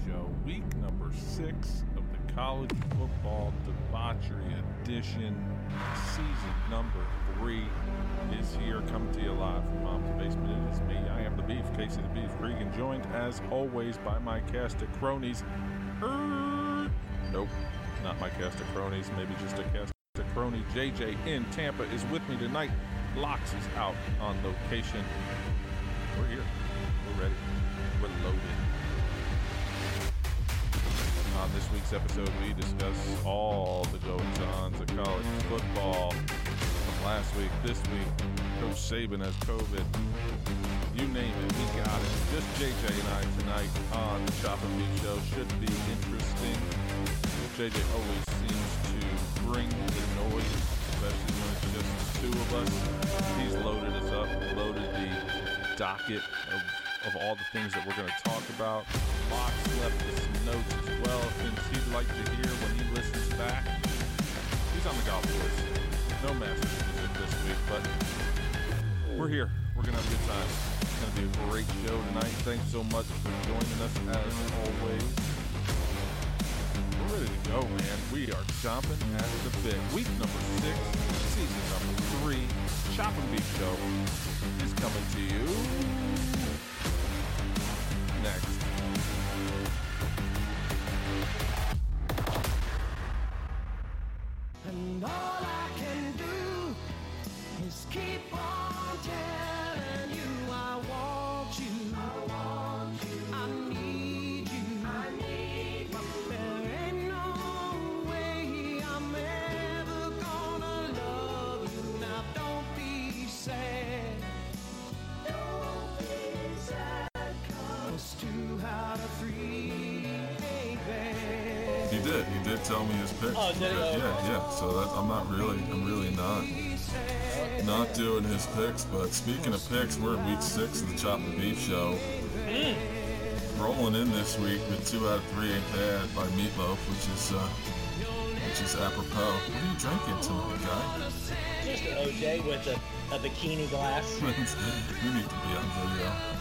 Show, week number 6 of the College Football Debauchery Edition. Season number 3 is here, coming to you live from Mom's Basement. It is me, I am the Beef, Casey the Beef Regan, joined as always by my cast of cronies. Nope, not my cast of cronies, maybe just a cast of crony. JJ in Tampa is with me tonight. Locks is out on location. We're here. We're ready. We're loaded. On this week's episode, we discuss all the goings-ons of college football from last week, this week. Coach Saban has COVID. You name it, we got it. Just JJ and I tonight on the Chop and Beef Show. Should be interesting. JJ always seems to bring the noise, especially when it's just the two of us. He's loaded us up, loaded the docket of all the things that we're going to talk about. Locks left us some notes as well, things he'd like to hear when he listens back. He's on the golf course. No master music this week, but we're here. We're going to have a good time. It's going to be a great show tonight. Thanks so much for joining us as always. We're ready to go, man. We are chomping at the bit. Week number 6, season number 3, Chop and Beef Show is coming to you next. And all I can do is keep on telling you I want you. I want you. I need you. I need you. But there ain't no way I'm ever gonna love you. Now don't be sad. Don't be sad. 'Cause 2 out of 3 ain't bad. He did tell me his picks. Oh, did he? Yeah. So that I'm really not doing his picks. But speaking of picks, we're in week 6 of the Chop and Beef Show. Rolling in this week with 2 out of 3 ain't bad by Meatloaf, which is apropos. What are you drinking tonight, guy? Just an OJ with a bikini glass. We need to be on video.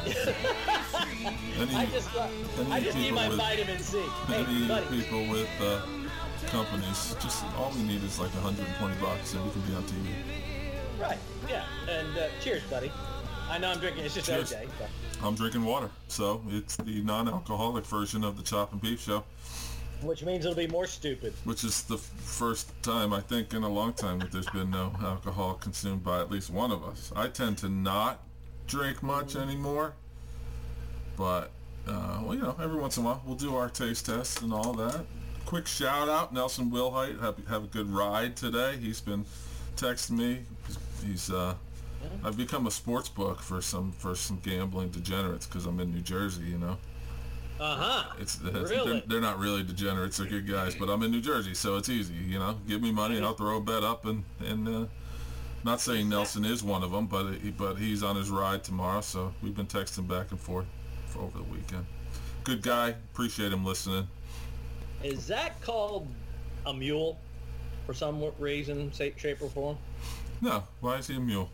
I just need my vitamin C. Hey, buddy. People with companies, just all we need is like $120 and we can be on TV. Right, yeah. And cheers, buddy. I know I'm drinking, it's just Cheers. OJ. But. I'm drinking water, so it's the non-alcoholic version of the Chop and Beef Show. Which means it'll be more stupid. Which is the first time, I think, in a long time that there's been no alcohol consumed by at least one of us. I tend to not drink much anymore, but every once in a while we'll do our taste tests and all that. Quick shout out, Nelson Wilhite, have a good ride today. He's been texting me. He's I've become a sports book for some gambling degenerates because I'm in New Jersey, you know. Really? They're not really degenerates, they're good guys, but I'm in New Jersey, so it's easy, you know. Give me money and I'll throw a bet up and not saying Nelson is one of them, but he's on his ride tomorrow, so we've been texting back and forth for over the weekend. Good guy. Appreciate him listening. Is that called a mule for some reason, shape, or form? No. Why is he a mule?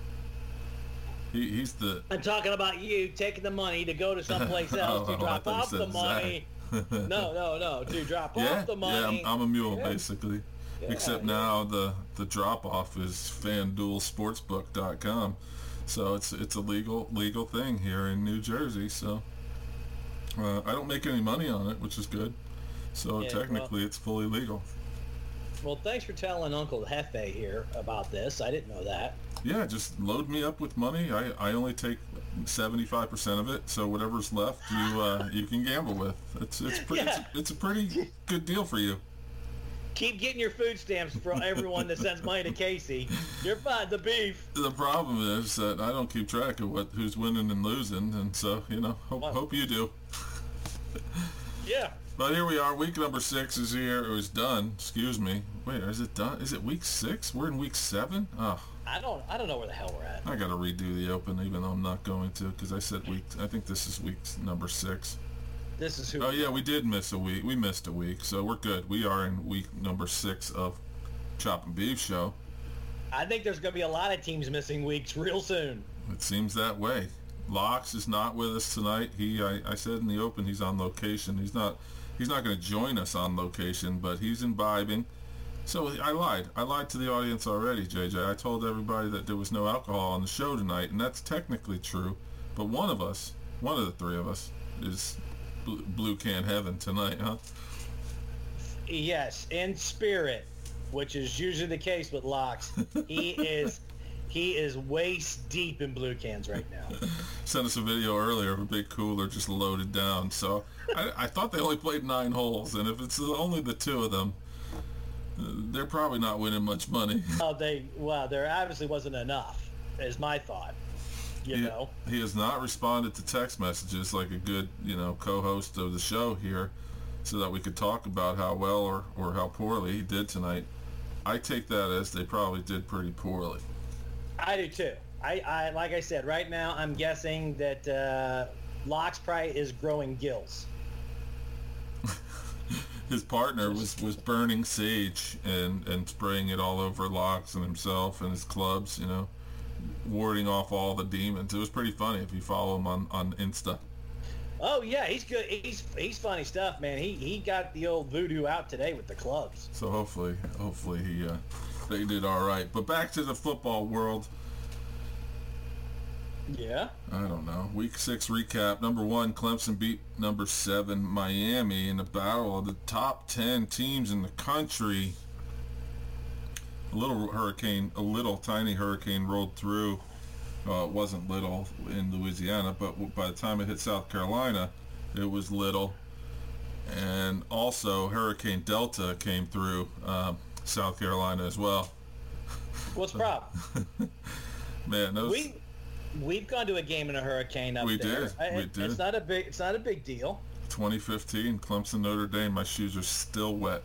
He's the... I'm talking about you taking the money to go to someplace else to drop off the money. No, to drop off the money. Yeah, I'm a mule, basically. Yeah, except now the drop-off is FanDuelSportsbook.com. So it's a legal thing here in New Jersey. So I don't make any money on it, which is good. So technically it's fully legal. Well, thanks for telling Uncle Hefe here about this. I didn't know that. Yeah, just load me up with money. I only take 75% of it, so whatever's left you can gamble with. It's a pretty good deal for you. Keep getting your food stamps for everyone that sends money to Casey. You're fine, the beef. The problem is that I don't keep track of who's winning and losing, and so, hope you do. Yeah. But here we are. Week number 6 is here. It was done. Excuse me. Wait, is it done? Is it week 6? We're in week 7? Oh. I don't know where the hell we're at. I got to redo the open, even though I'm not going to, because I said I think this is week number 6. This is who. Oh yeah, we did miss a week. We missed a week, so we're good. We are in week number 6 of Chop and Beef Show. I think there's going to be a lot of teams missing weeks real soon. It seems that way. Locks is not with us tonight. I said in the open he's on location. He's not going to join us on location, but he's imbibing. So I lied. I lied to the audience already, JJ. I told everybody that there was no alcohol on the show tonight, and that's technically true. But one of the three of us, is blue can heaven tonight, huh? Yes, in spirit, which is usually the case with Locks. He is waist deep in blue cans right now. Sent us a video earlier of a big cooler just loaded down. So I thought they only played 9 holes, and if it's only the 2 of them, they're probably not winning much money. There obviously wasn't enough, is my thought. You know, he has not responded to text messages like a good, co-host of the show here, so that we could talk about how well or how poorly he did tonight. I take that as they probably did pretty poorly. I do too. I like I said, right now I'm guessing that Locks probably is growing gills. His partner was burning sage and spraying it all over Locks and himself and his clubs, warding off all the demons. It was pretty funny if you follow him on Insta. Oh yeah, he's good. He's funny stuff, man. He got the old voodoo out today with the clubs. So hopefully they did all right. But back to the football world. Yeah. I don't know. Week 6 recap. Number 1, Clemson beat number 7, Miami, in the battle of the top 10 teams in the country. A little tiny hurricane rolled through. It wasn't little in Louisiana, but by the time it hit South Carolina, it was little. And also Hurricane Delta came through South Carolina as well. What's the problem? Man, we've gone to a game in a hurricane up there. We did. It's not a big deal. 2015, Clemson, Notre Dame. My shoes are still wet.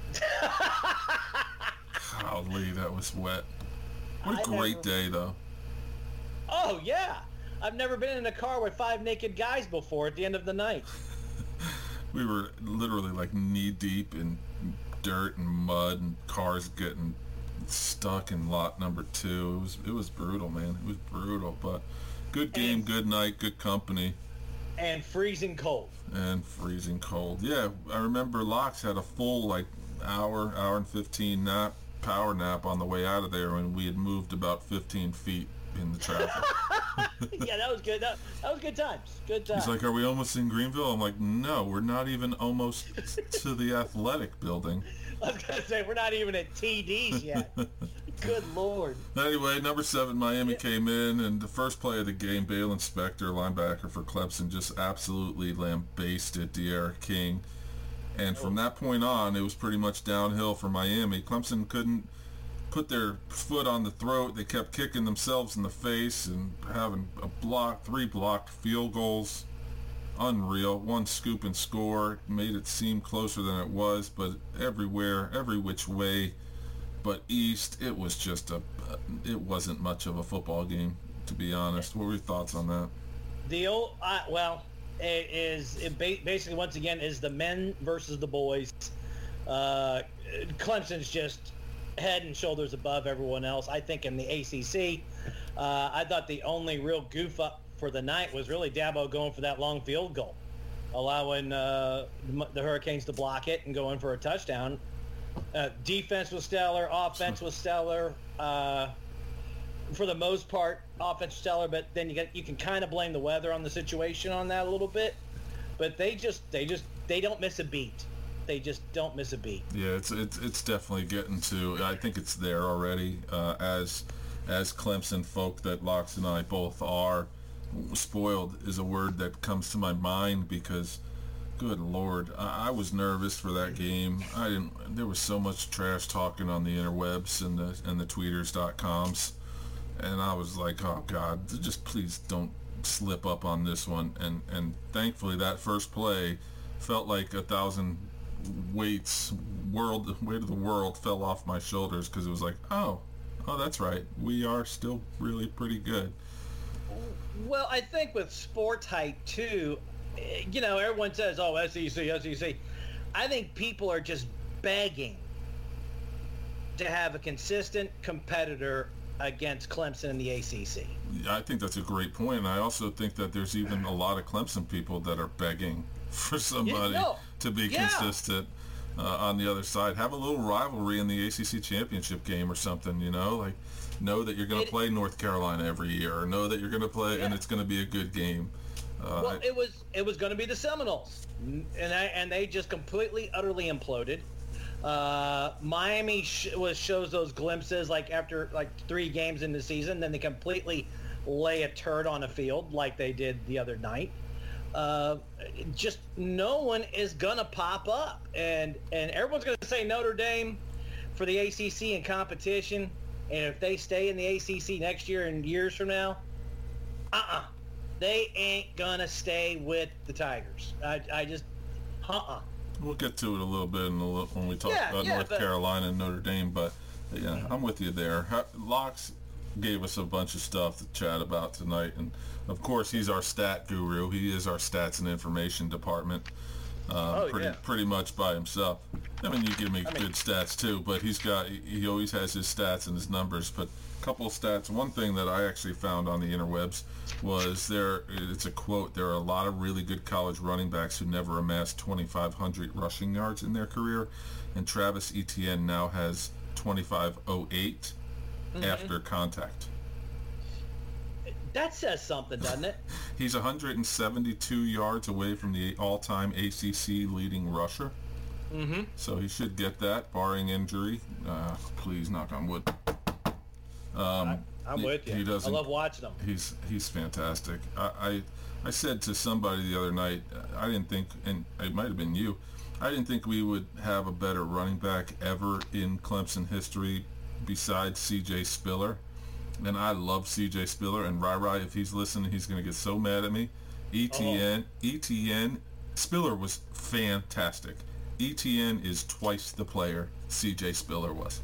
Golly, that was wet. What a great day, though. Oh, yeah. I've never been in a car with 5 naked guys before at the end of the night. We were literally like knee-deep in dirt and mud and cars getting stuck in lot number 2. It was brutal, man. It was brutal, but good game, good night, good company. And freezing cold. Yeah, I remember Locks had a full hour and 15 power nap on the way out of there when we had moved about 15 feet in the traffic. Yeah, that was good. That was good times. Good times. He's like, are we almost in Greenville? I'm like, no, we're not even almost to the athletic building. I was going to say, we're not even at TD's yet. Good Lord. Anyway, number 7, Miami came in, and the first play of the game, Balen Spector, linebacker for Clemson, just absolutely lambasted De'Ara King. And from that point on, it was pretty much downhill for Miami. Clemson couldn't put their foot on the throat. They kept kicking themselves in the face and having 3 blocked field goals. Unreal. 1 scoop and score made it seem closer than it was, but everywhere, every which way but east, it was just it wasn't much of a football game, to be honest. What were your thoughts on that? It basically, once again, is the men versus the boys. Clemson's just head and shoulders above everyone else. I think in the ACC, I thought the only real goof up for the night was really Dabo going for that long field goal, allowing the Hurricanes to block it and go in for a touchdown. Defense was stellar. Offense was stellar. For the most part, offense stellar, but then you can kind of blame the weather on the situation on that a little bit. But they don't miss a beat. They just don't miss a beat. Yeah, it's definitely getting to. I think it's there already. As Clemson folk that Locks and I both are, spoiled is a word that comes to my mind because, good Lord, I was nervous for that game. There was so much trash talking on the interwebs and the tweeters.coms. And I was like, oh, God, just please don't slip up on this one. And thankfully, that first play felt like 1,000 weights, weight of the world fell off my shoulders because it was like, oh, that's right. We are still really pretty good. Well, I think with sports hype, too, everyone says, oh, SEC. I think people are just begging to have a consistent competitor against Clemson in the ACC. Yeah, I think that's a great point. And I also think that there's even a lot of Clemson people that are begging for somebody to be consistent on the other side. Have a little rivalry in the ACC championship game or something, like know that you're going to play North Carolina every year, or know that you're going to play and it's going to be a good game. Well, it was going to be the Seminoles, and they just completely, utterly imploded. Miami shows those glimpses after 3 games in the season, then they completely lay a turd on a field like they did the other night. Just no one is gonna pop up, and everyone's gonna say Notre Dame for the ACC in competition, and if they stay in the ACC next year and years from now, they ain't gonna stay with the Tigers. We'll get to it a little bit when we talk about North Carolina and Notre Dame, but yeah, I'm with you there. Locks gave us a bunch of stuff to chat about tonight, and of course he's our stat guru. He is our stats and information department, pretty much by himself. I mean, you give me good stats too, but he always has his stats and his numbers. But a couple of stats. One thing that I actually found on the interwebs was it's a quote, there are a lot of really good college running backs who never amassed 2,500 rushing yards in their career, and Travis Etienne now has 2,508 after contact. That says something, doesn't it? He's 172 yards away from the all-time ACC leading rusher. So he should get that, barring injury. Please, knock on wood. I'm with you. I love watching him. He's fantastic. I said to somebody the other night, I didn't think, and it might have been you, I didn't think we would have a better running back ever in Clemson history besides C.J. Spiller. And I love C.J. Spiller, and Rai, if he's listening, he's going to get so mad at me. Etienne, Spiller was fantastic. Etienne is twice the player C.J. Spiller was.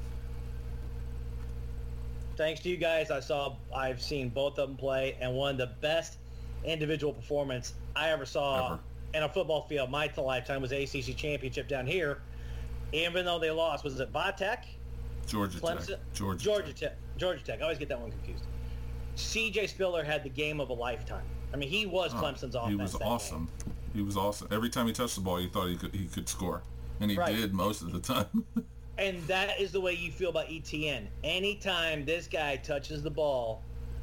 Thanks to you guys, I've seen both of them play, and one of the best individual performance I ever saw in a football field my lifetime was the ACC championship down here. Even though they lost, was it Vatech? Georgia Tech. Georgia Tech. I always get that one confused. C.J. Spiller had the game of a lifetime. I mean, he was Clemson's offense. He was awesome. Game. He was awesome. Every time he touched the ball, you thought he could score, and he did most of the time. And that is the way you feel about Etienne. Anytime this guy touches the ball,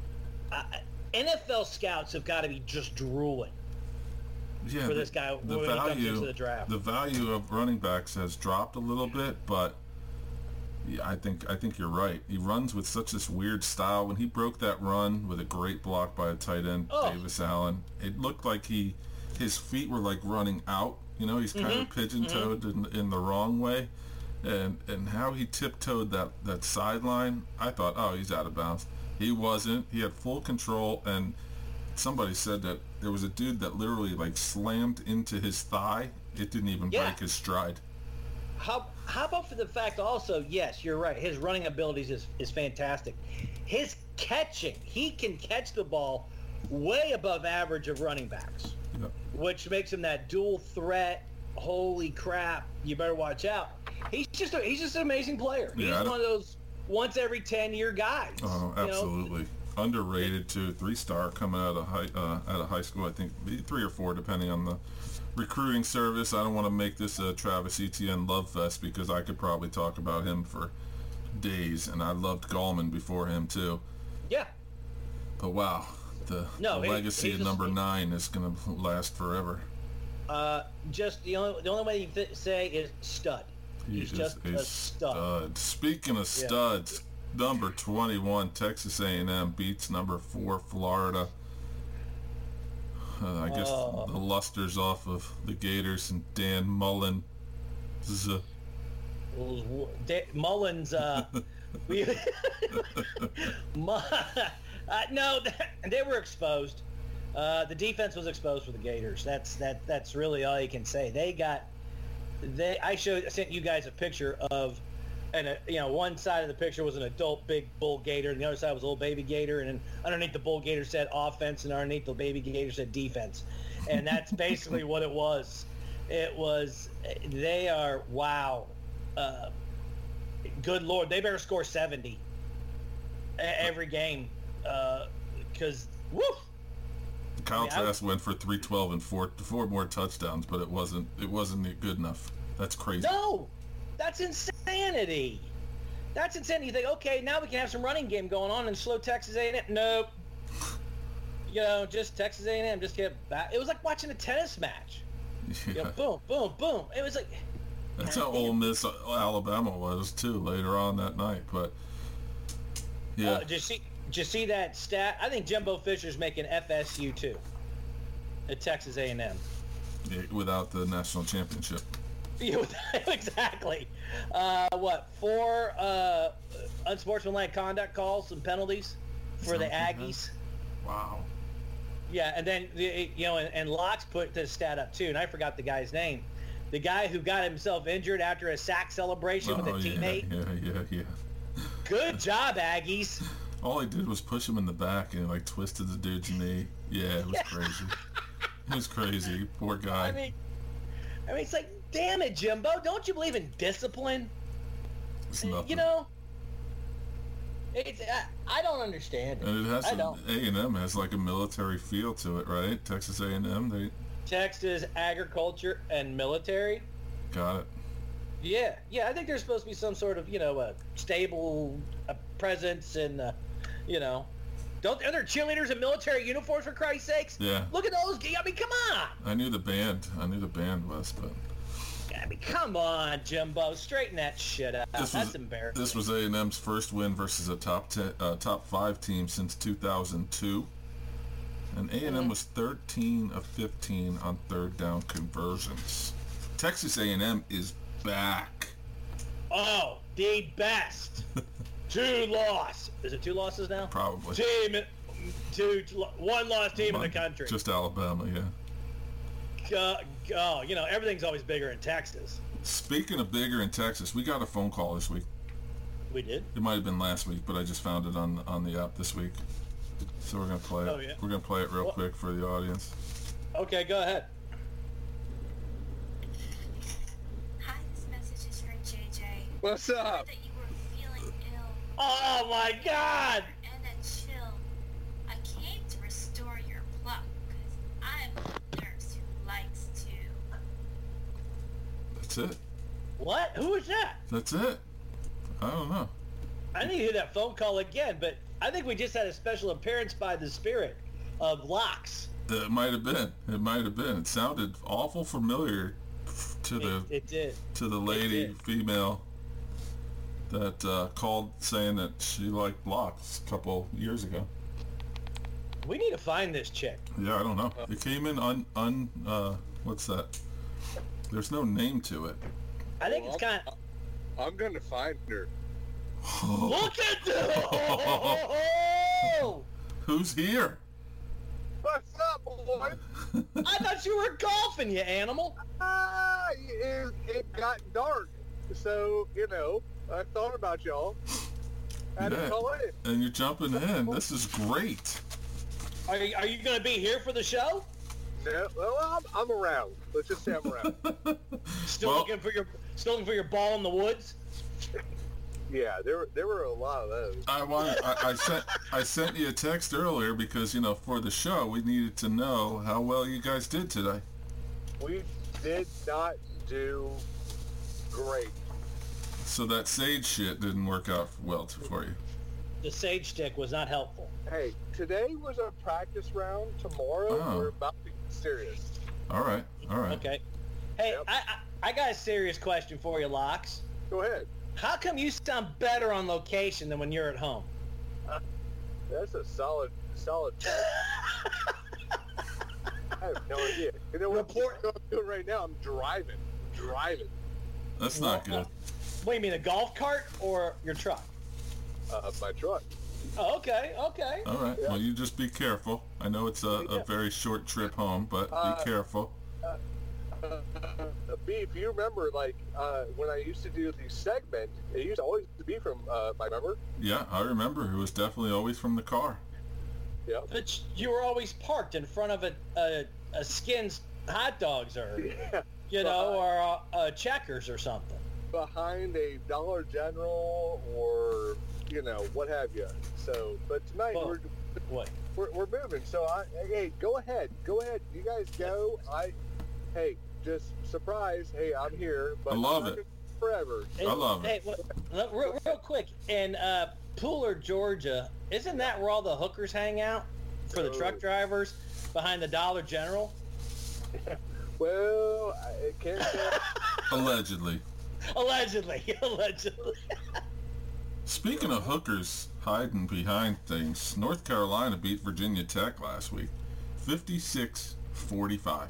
NFL scouts have got to be just drooling for this guy when he comes into the draft. The value of running backs has dropped a little bit, but yeah, I think you're right. He runs with such this weird style. When he broke that run with a great block by a tight end, Davis Allen, it looked like his feet were like running out. He's kind of pigeon-toed in the wrong way. And how he tiptoed that sideline, I thought, oh, he's out of bounds. He wasn't. He had full control, and somebody said that there was a dude that literally slammed into his thigh. It didn't even break his stride. How about for the fact also, yes, you're right, his running abilities is fantastic. His catching, he can catch the ball way above average of running backs, which makes him that dual threat. Holy crap, you better watch out. He's just an amazing player. He's one of those once every 10-year guys. Oh, absolutely. Underrated too. 3-star coming out of high school. I think 3 or 4 depending on the recruiting service. I don't want to make this a Travis Etienne love fest because I could probably talk about him for days, and I loved Gallman before him too. Yeah. But wow, the legacy of number 9 is going to last forever. Just the only way you say is stud. He's just a stud. Speaking of studs, number 21 Texas A&M beats number 4 Florida. I guess the luster's off of the Gators and Dan Mullen. Mullins. No, they were exposed. The defense was exposed for the Gators. That's really all you can say. I sent you guys a picture of, and one side of the picture was an adult big bull gator, and the other side was a little baby gator, and then underneath the bull gator said offense, and underneath the baby gator said defense, and that's basically what it was. They are wow. Good Lord, they better score 70. every game because woof. Kyle Trask went for 312 and four more touchdowns, but it wasn't good enough. That's crazy. No, that's insanity. That's insanity. You think, okay, now we can have some running game going on and slow Texas A&M. Nope. Just Texas A&M just kept back. It was like watching a tennis match. Yeah. Boom, boom, boom. It was like. That's how Ole Miss Alabama was too later on that night, but yeah. Did you see that stat? I think Jimbo Fisher's making FSU too. At Texas A&M. Yeah, without the national championship. Yeah, exactly. 4 unsportsmanlike conduct calls and penalties for the Aggies. Wow. Yeah, and then and Locks put this stat up too, and I forgot the guy's name. The guy who got himself injured after a sack celebration with a teammate. Yeah. Good job, Aggies. All he did was push him in the back and like twisted the dude's knee. Yeah, it was crazy. It was crazy. Poor guy. I mean, it's like, damn it, Jimbo. Don't you believe in discipline? It's nothing. You know, I don't understand it. And it has don't. A&M has like a military feel to it, right? Texas A&M, they Texas agriculture and military. got it. Yeah. I think there's supposed to be some sort of, stable presence and, Are there cheerleaders in military uniforms, for Christ's sakes? Yeah. Look at those. I mean, come on. I knew the band was, but I mean, come on, Jimbo. Straighten that shit out. That's embarrassing. This was A&M's first win versus a top 5 team since 2002. And A&M was 13 of 15 on third down conversions. Texas A&M is back. Oh, the best. 2 losses. Is it 2 losses now? Probably. One lost team in the country. Just Alabama, yeah. Everything's always bigger in Texas. Speaking of bigger in Texas, we got a phone call this week. We did? It might have been last week, but I just found it on the app this week. So we're going to play it. Oh, yeah? We're going to play it real quick for the audience. Okay, go ahead. Hi, this message is for JJ. What's I up? heard that you were feeling ill. Oh, my God! And a chill. I came to restore your pluck because I'm a nurse who likes to. That's it. What? Who was that? That's it. I don't know. I need to hear that phone call again, but I think we just had a special appearance by the spirit of Locks. It might have been. It sounded awful familiar to It did. the lady, did. female, that called saying that she liked blocks a couple years ago. We need to find this chick. Yeah, I don't know. It came in what's that? There's no name to it. I think it's kind of... I'm gonna find her. Look at this! Who's here? What's up, boy? I thought you were golfing, you animal. It got dark, so I thought about y'all. Had to Yeah. call in. And you're jumping in. This is great. Are you going to be here for the show? No, well, I'm around. Let's just say I'm around. Still Well- looking for your ball in the woods? Yeah, there were a lot of those. I sent you a text earlier because for the show we needed to know how well you guys did today. We did not do great. So that sage shit didn't work out well for you. The sage stick was not helpful. Hey, today was a practice round. Tomorrow Oh. we're about to get serious. All right. Okay. Hey, Yep. I got a serious question for you, Locks. Go ahead. How come you sound better on location than when you're at home? That's a solid. I have no idea. You know what I'm doing right now? I'm driving. That's not good. What do you mean, a golf cart or your truck? My truck. Oh, okay. All right. Yeah. Well, you just be careful. I know it's a very short trip home, but be careful. B, if you remember, when I used to do the segment, it used to always be from my member. Yeah, I remember. It was definitely always from the car. Yeah. But you were always parked in front of a Skins hot dogs or, Yeah. or a Checkers or something. behind a Dollar General or, you know, what have you. So, but tonight Well, what? we're moving. So, hey, go ahead. You guys go. Hey, just surprise. Hey, I'm here. But I love I'm not it. forever. I love Hey, it. real quick, in Pooler, Georgia, isn't that where all the hookers hang out for the truck Oh. drivers behind the Dollar General? Well, I can't say. Allegedly. Allegedly. Speaking of hookers hiding behind things, North Carolina beat Virginia Tech last week, 56-45.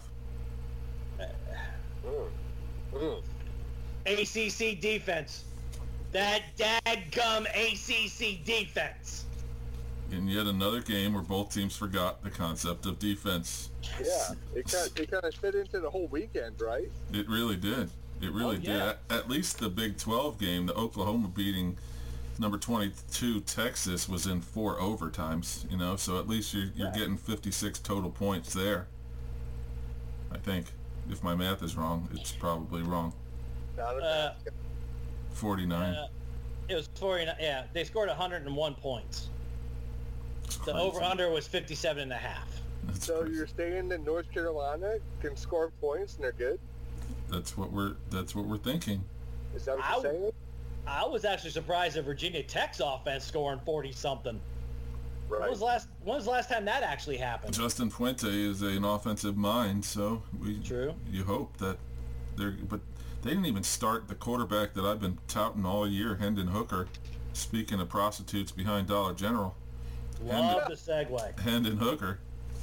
ACC defense. That dadgum ACC defense. In yet another game where both teams forgot the concept of defense. Yeah, it kind of fit into the whole weekend, right? It really did. It really did. yeah. At least the Big 12 game, the Oklahoma beating number 22 Texas, was in 4 overtimes, you know, so at least you're getting 56 total points there. I think. If my math is wrong, it's probably wrong. Not a 49. It was 49. Yeah, they scored 101 points. It's The crazy. over-under was 57 and a half. That's So crazy. you're saying that North Carolina can score points and they're good? That's what we're thinking. Is that what I you're saying? I was actually surprised at Virginia Tech's offense scoring 40-something. When Right. was the last time that actually happened? Justin Fuente is an offensive mind, so True. you hope that but they didn't even start the quarterback that I've been touting all year, Hendon Hooker. Speaking of prostitutes behind Dollar General, Love the segue. Hendon Hooker.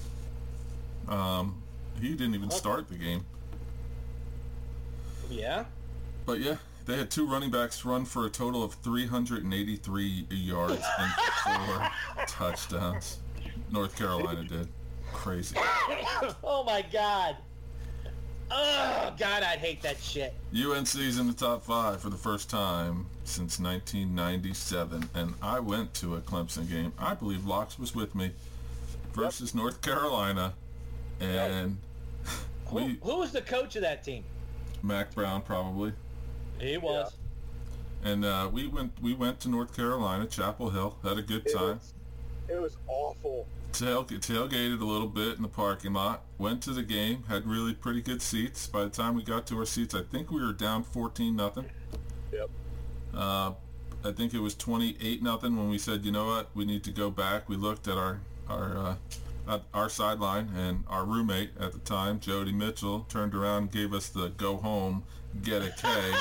He didn't even start the game. Yeah. But yeah, they had 2 running backs run for a total of 383 yards and 4 touchdowns. North Carolina did. Crazy. Oh my God. Oh God, I'd hate that shit. UNC's in the top 5 for the first time since 1997, and I went to a Clemson game. I believe Locks was with me versus North Carolina, and Who was the coach of that team? Mac Brown probably. He was. And we went to North Carolina, Chapel Hill, had a good time. It was awful. Tailgated a little bit in the parking lot, went to the game, had really pretty good seats. By the time we got to our seats, I think we were down 14-0. Yep. I think it was 28-0 when we said, you know what, we need to go back. We looked at our sideline, and our roommate at the time, Jody Mitchell, turned around and gave us the go home, get a keg.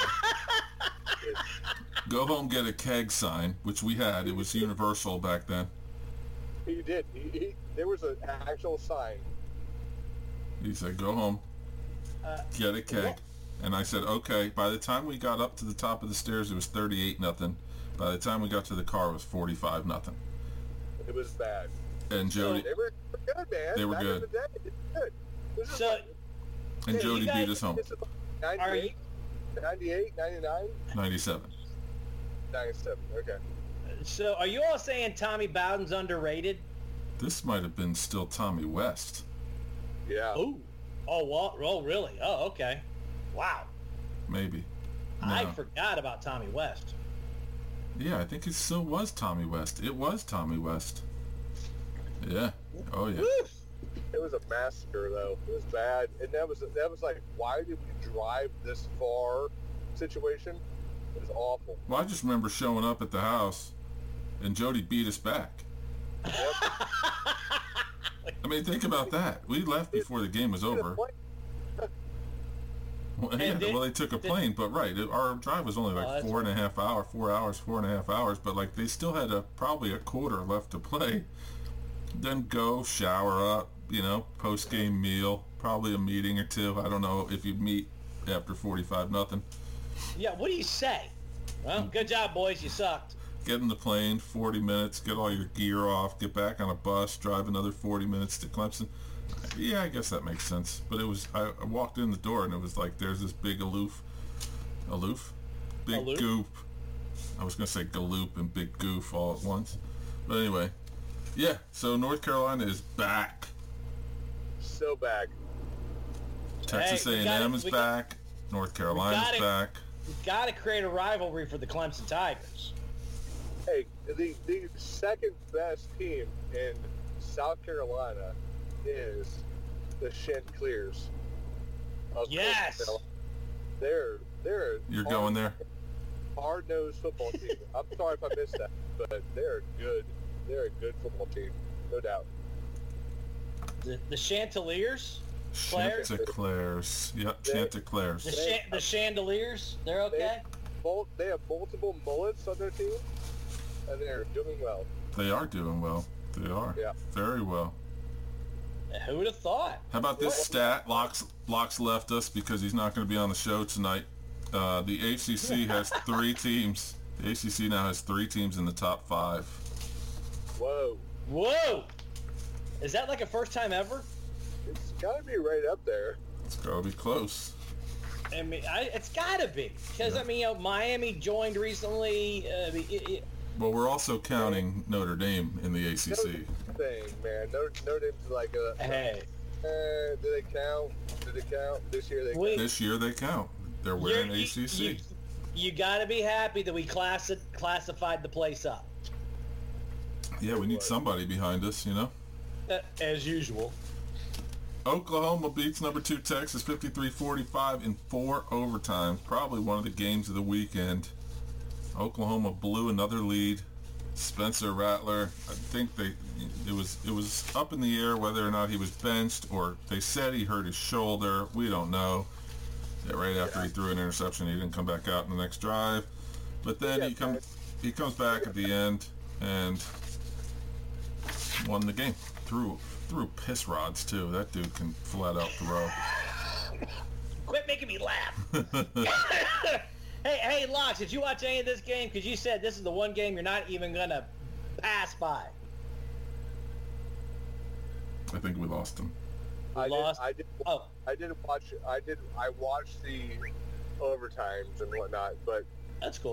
Go home, get a keg sign, which we had. It was universal back then. He did. There was an actual sign. He said, go home, get a keg. And I said, okay. By the time we got up to the top of the stairs, it was 38-0. By the time we got to the car, it was 45-0. It was bad. And Jody, They were good, man. They were Back good. In the day, they were good. This is So, like- and you Jody guys- beat us home, this is like Are you- 98, 99, 97. 97. Okay. so are you all saying Tommy Bowden's underrated? This might have been still Tommy West. Yeah. Oh, what? Oh, really? Oh, okay. Wow. Maybe. I No. forgot about Tommy West. Yeah, I think it still was Tommy West. It was Tommy West. Yeah. Oh, yeah. Woof. It was a massacre, though. It was bad, and that was like, why did we drive this far? Situation. It was awful. Well, I just remember showing up at the house, and Jody beat us back. I mean, think about that. We left before the game was over. Well, yeah, And well, they took a plane, but right, our drive was only Oh, like that's 4 and a half hours, but like they still had probably a quarter left to play. Then go, shower up, you know, post-game meal, probably a meeting or two. I don't know if you meet after 45-0. Yeah, what do you say? Well, good job, boys. You sucked. Get in the plane, 40 minutes, get all your gear off, get back on a bus, drive another 40 minutes to Clemson. Yeah, I guess that makes sense. But it was, I walked in the door and it was like, there's this big aloof? Big Aloof? goop. I was going to say galoop and big goof all at once. But anyway, yeah, so North Carolina is back. So bad. Texas Hey, we got A&M it. is We back. North Carolina's got it. back. gotta create a rivalry for the Clemson Tigers. Hey, the second best team in South Carolina is the Chanticleers. of Yes. Clemson. They're You're going there? hard-nosed football team. I'm sorry if I missed that, but they're good. They're a good football team, no doubt. The Chanticleers? Claire's? Chanticleers. Yep, They- Chanticleers. The Chandeliers? They're okay? They have multiple mullets on their team, and they're doing well. They are doing well. They are. Yeah. Very well. Who would have thought? How about this stat? Locks left us because he's not going to be on the show tonight. The ACC has 3 teams. The ACC now has 3 teams in the top 5. Whoa. Whoa! Is that like a first time ever? It's got to be right up there. It's got to be close. I mean, it's got to be. Because, Yeah. I mean, Miami joined recently. Well, we're also counting Notre Dame in the ACC. Thing, man. Notre Dame's like a... Hey. Do they count? Do they count? This year they Wait. count. This year they count. They're wearing ACC. You got to be happy that we classified the place up. Yeah, we need somebody behind us, you know? As usual. Oklahoma beats number 2 Texas 53-45 in 4 overtimes. Probably one of the games of the weekend. Oklahoma blew another lead. Spencer Rattler, I think it was up in the air whether or not he was benched, or they said he hurt his shoulder. We don't know. Yeah, right after he threw an interception, he didn't come back out in the next drive. But then he comes back at the end and won the game. Threw piss rods too. That dude can flat out throw. Quit making me laugh. Hey, Locks, did you watch any of this game? Because you said this is the one game you're not even going to pass by. I think we lost him. I Lost? did watch. I watched the overtimes and whatnot, but That's cool.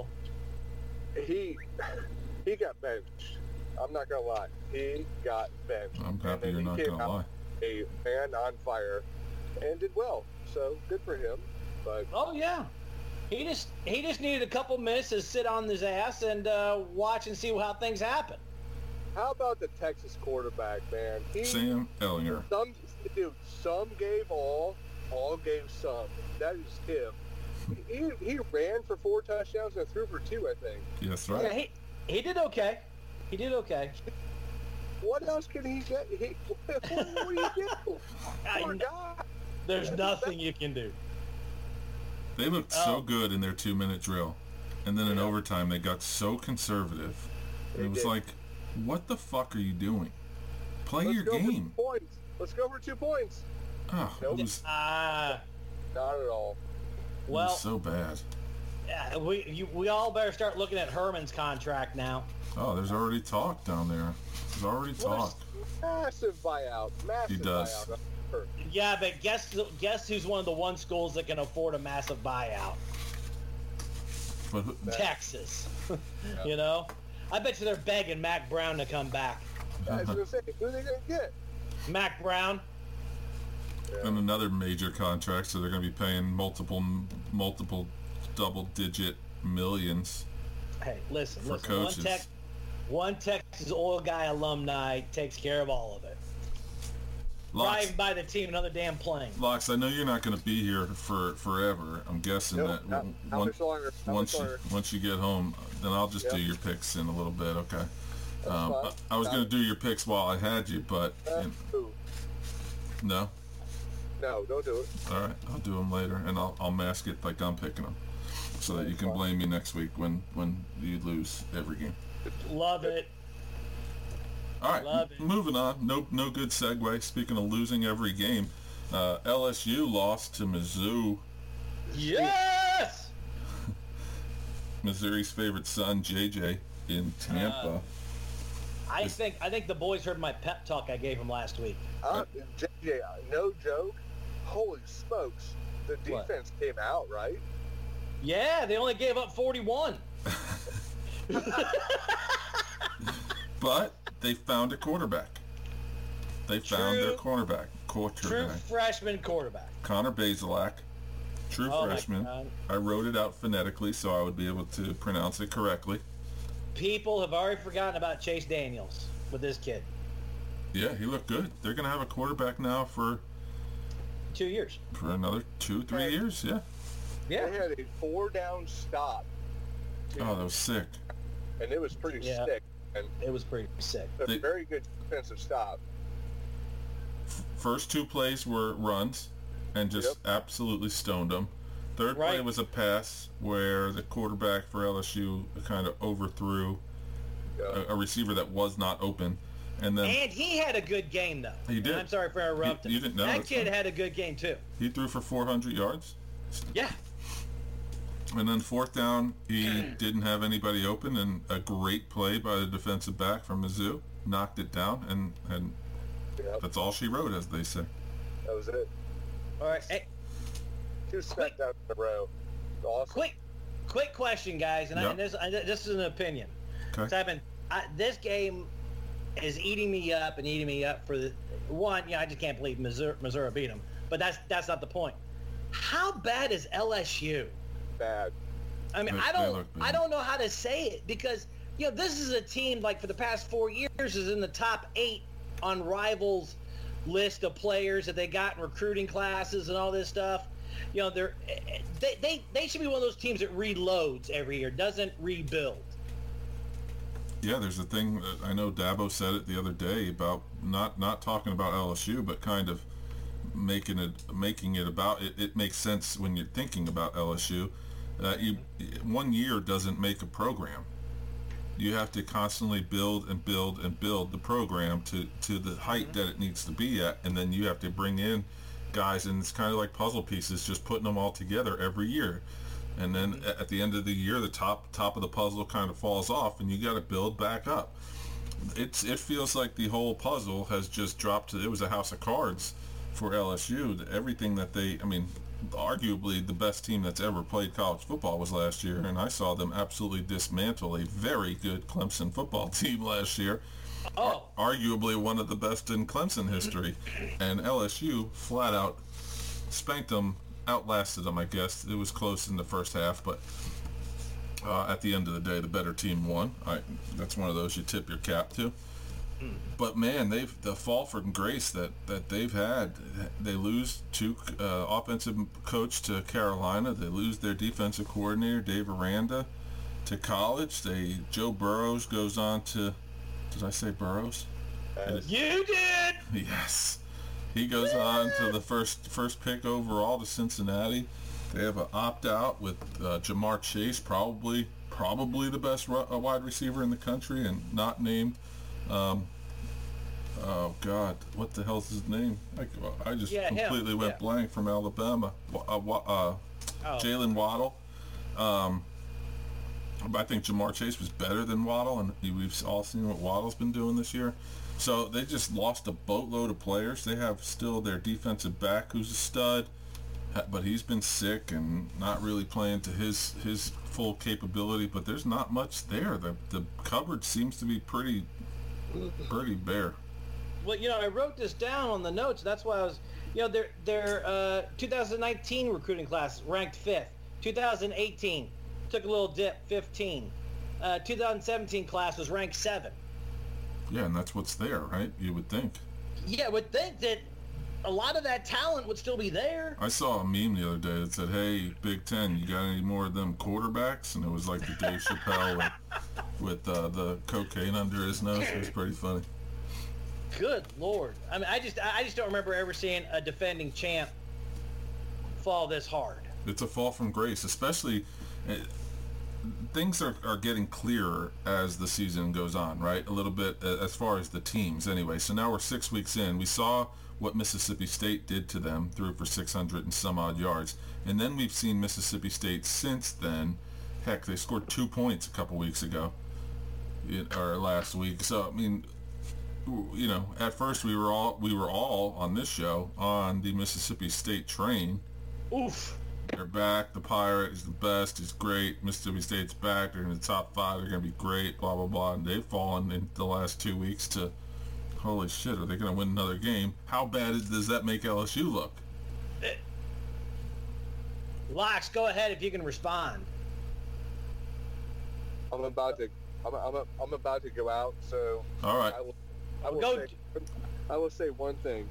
he got benched. I'm not gonna lie. He got benched. I'm happy you're And then not he came gonna lie. out a man on fire and did well. So good for him. But Oh, yeah. He just needed a couple minutes to sit on his ass and watch and see how things happen. how about the Texas quarterback, man? Sam Ellinger. Some gave all gave some. That is him. He ran for 4 touchdowns and threw for 2, I think. Yes, Yeah, right. he did okay. He did okay. What else can he get? What do you do? Poor guy. There's nothing you can do. They looked so good in their 2-minute drill. And then in overtime, they got so conservative. And it was did. like, what the fuck are you doing? Play Let's your go for game. 2 points. Let's go for 2 points. Oh, Nope. it was Not at all. Well, so bad. we all better start looking at Herman's contract now. Oh, there's already talk down there. There's already talk. Massive buyout. Massive He does. buyout. Yeah, but guess who's one of the one schools that can afford a massive buyout? But Texas. You know? I bet you they're begging Mac Brown to come back. I was going to say, who are they going to get? Mac Brown? and another major contract, so they're going to be paying multiple double-digit millions. Hey, listen. Coaches. One Texas Oil Guy alumni takes care of all of it. Driving by the team another damn plane. Locks, I know you're not going to be here for forever. I'm guessing Nope, that not much longer. Not much longer. once you get home, then I'll just do your picks in a little bit. Okay. Fine. I was going to do your picks while I had you, but Who? no. No, don't do it. All right, I'll do them later, and I'll mask it like I'm picking them, so that you can blame me next week when you lose every game. Love it. All right, Love it. moving on. No good segue. Speaking of losing every game, LSU lost to Mizzou. Yes! Missouri's favorite son, JJ, in Tampa. I think the boys heard my pep talk I gave them last week. JJ, no joke. Holy smokes. The What? defense came out, right? Yeah, they only gave up 41. But they found a quarterback. They found their True. quarterback. True freshman quarterback. Connor Bazelak. True Oh my freshman. God. I wrote it out phonetically so I would be able to pronounce it correctly. People have already forgotten about Chase Daniels with this kid. Yeah, he looked good. They're going to have a quarterback now for 2 years. another 2-3 years. Yeah. Yeah. They had a 4-down stop. Oh, that was sick. And it was pretty Yeah. sick. And It was pretty sick. a They- very good defensive stop. First 2 plays were runs and just Yep. absolutely stoned them. Third play Right. was a pass where the quarterback for LSU kind of overthrew Yeah. a receiver that was not open. And then And he had a good game, though. He did. And I'm sorry for interrupting. You didn't know, That that's kid fine. had a good game, too. he threw for 400 yards. Yeah. And then fourth down, he didn't have anybody open, and a great play by the defensive back from Mizzou knocked it down, and Yep. that's all she wrote, as they say. That was it. All right. Hey, 2 smackdowns in a row. Awesome. quick question, guys, and, Yeah. this is an opinion. Okay. So this game is eating me up for the one. I just can't believe Missouri beat them. But that's not the point. How bad is LSU? Bad. I mean, They I look bad. don't know how to say it because this is a team like for the past 4 years is in the top 8 on Rivals list of players that they got in recruiting classes and all this stuff. They should be one of those teams that reloads every year, doesn't rebuild. Yeah, there's a thing that I know Dabo said it the other day about not talking about LSU, but kind of making it about it. It makes sense when you're thinking about LSU. 1 year doesn't make a program. You have to constantly build and build and build the program to the height that it needs to be at, and then you have to bring in guys, and it's kind of like puzzle pieces, just putting them all together every year. And then at the end of the year, the top of the puzzle kind of falls off, and you got to build back up. It feels like the whole puzzle has just dropped to, it was a house of cards for LSU. Everything that arguably the best team that's ever played college football was last year, and I saw them absolutely dismantle a very good Clemson football team last year. Oh, Arguably one of the best in Clemson history, and LSU flat out spanked them, outlasted them, I guess. It was close in the first half, but at the end of the day, the better team won. That's one of those you tip your cap to. But man, the fall from grace that they've had. They lose 2 offensive coach to Carolina. They lose their defensive coordinator Dave Aranda to college. Joe Burrows goes on to. Did I say Burrows? you did. Yes. He goes on to the first pick overall to Cincinnati. They have an opt-out with Jamar Chase, probably the best wide receiver in the country, and not named. Oh God, what the hell's his name? I just completely went blank from Alabama. Jalen Waddle. I think Jamar Chase was better than Waddle, and we've all seen what Waddle's been doing this year. So they just lost a boatload of players. They have still their defensive back, who's a stud, but he's been sick and not really playing to his full capability. But there's not much there. The cupboard seems to be pretty bare. Well, I wrote this down on the notes. That's why I was, their 2019 recruiting class ranked 5th. 2018 took a little dip, 15. 2017 class was ranked 7. Yeah, and that's what's there, right? You would think. Yeah, would think that a lot of that talent would still be there. I saw a meme the other day that said, "Hey, Big Ten, you got any more of them quarterbacks?" And it was like the Dave Chappelle with the cocaine under his nose. It was pretty funny. Good Lord. I mean, I just don't remember ever seeing a defending champ fall this hard. It's a fall from grace, especially things are getting clearer as the season goes on, right? A little bit as far as the teams anyway. So now we're 6 weeks in. We saw what Mississippi State did to them, threw for 600 and some odd yards. And then we've seen Mississippi State since then. Heck, they scored 2 points a couple weeks ago, or last week. So, I mean, at first we were all on this show on the Mississippi State train. Oof. They're back. The Pirate is the best. He's great. Mississippi State's back. They're in the top 5. They're going to be great, blah, blah, blah. And they've fallen in the last 2 weeks to, holy shit, are they going to win another game? How bad does that make LSU look? Locks, go ahead if you can respond. I'm about to go out, so All right. I will say one thing.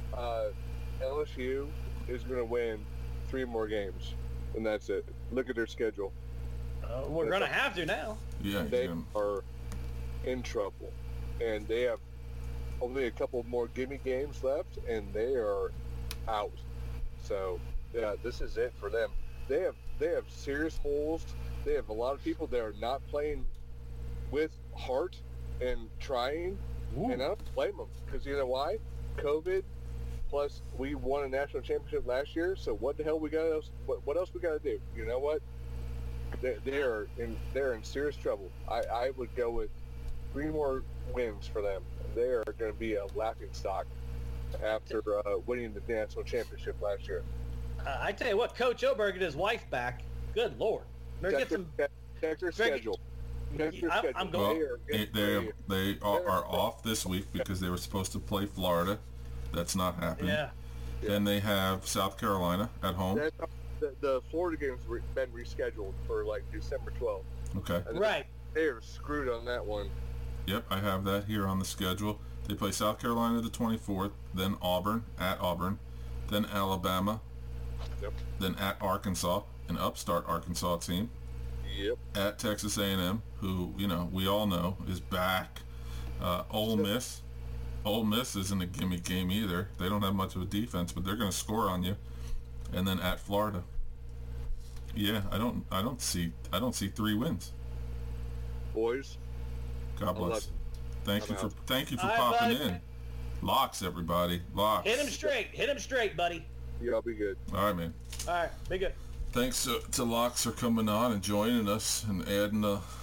LSU is going to win 3 more games, and that's it. Look at their schedule. We're going to have to now. Yeah. They are in trouble, and they have only a couple more gimme games left, and they are out. So, yeah, this is it for them. They have serious holes. They have a lot of people that are not playing with heart and trying, and I don't blame them, because you know why? COVID, plus we won a national championship last year, so what the hell what else we got to do? You know what? They're in serious trouble. I would go with 3 more wins for them. They are going to be a laughing stock after winning the national championship last year. I tell you what, Coach Oberg and his wife back. Good Lord. Check their schedule. I'm Well, going. they are off this week because they were supposed to play Florida. That's not happening. Yeah. Then they have South Carolina at home. The Florida game's been rescheduled for like December 12th. Okay. And Right. They are screwed on that one. Yep, I have that here on the schedule. They play South Carolina the 24th, then Auburn, then Alabama, Yep. then at Arkansas, an upstart Arkansas team, Yep. at Texas A&M, who, we all know is back. Ole Miss. Ole Miss isn't a gimme game either. They don't have much of a defense, but they're going to score on you. And then at Florida. Yeah, I don't see 3 wins. Boys, God I love bless. it. Thank you I'm for out. popping bud. in. Locks, everybody. Locks. Hit him straight, buddy. y'all be good. All right, man. All right, be good. Thanks to Locks for coming on and joining us and adding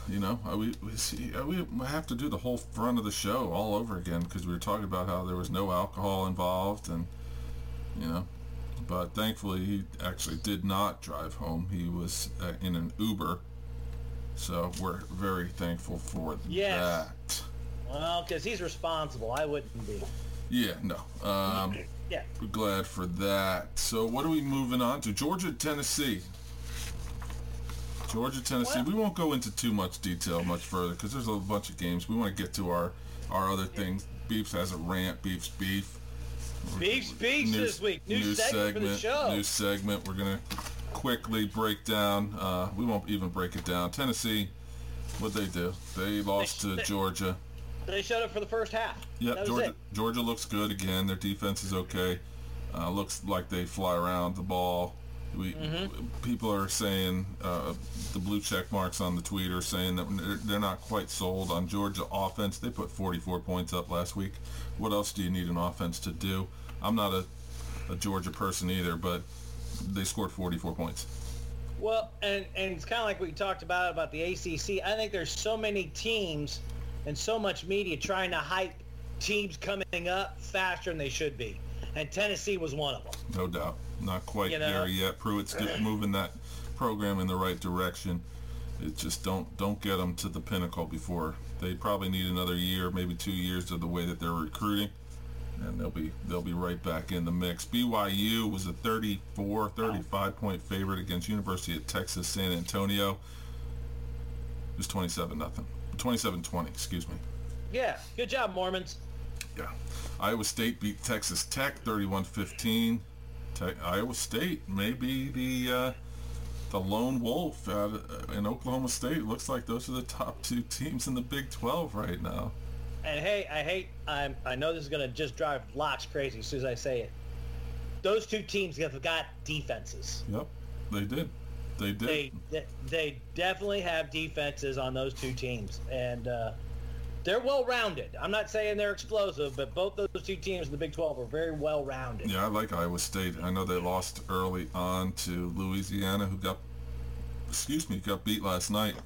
we have to do the whole front of the show all over again because we were talking about how there was no alcohol involved and, but thankfully he actually did not drive home. He was in an Uber. So we're very thankful for Yes. that. Well, because he's responsible. I wouldn't be. Yeah, no. Yeah. We're glad for that. So what are we moving on to? Georgia, Tennessee. We won't go into too much detail much further because there's a bunch of games. We want to get to our other things. Beeps has a rant. Beef's beef. Beef's this week. New segment for the show. New segment. We're going to quickly break down. We won't even break it down. Tennessee, what'd they do? They lost to Georgia. They showed up for the first half. Yeah, That was it. Georgia looks good again. Their defense is okay. Looks like they fly around the ball. People are saying the blue check marks on the tweet are saying that they're not quite sold on Georgia offense. They put 44 points up last week. What else do you need an offense to do? I'm not a Georgia person either, but they scored 44 points. Well, and it's kind of like we talked about the ACC. I think there's so many teams and so much media trying to hype teams coming up faster than they should be. And Tennessee was one of them. No doubt. Not quite there yet. Pruitt's moving that program in the right direction. It just don't get them to the pinnacle before. They probably need another year, maybe 2 years of the way that they're recruiting. And they'll be right back in the mix. BYU was a 35 point favorite against University of Texas San Antonio. It was 27-20, excuse me. Yeah, good job, Mormons. Yeah. Iowa State beat Texas Tech 31-15. Iowa State may be the lone wolf in Oklahoma State. It looks like those are the top 2 teams in the Big 12 right now. And hey, I know this is going to just drive Locks crazy as soon as I say it. Those 2 teams have got defenses. Yep, they did. They did. They definitely have defenses on those 2 teams. And they're well-rounded. I'm not saying they're explosive, but both those 2 teams in the Big 12 are very well-rounded. Yeah, I like Iowa State. I know they lost early on to Louisiana, who got beat last night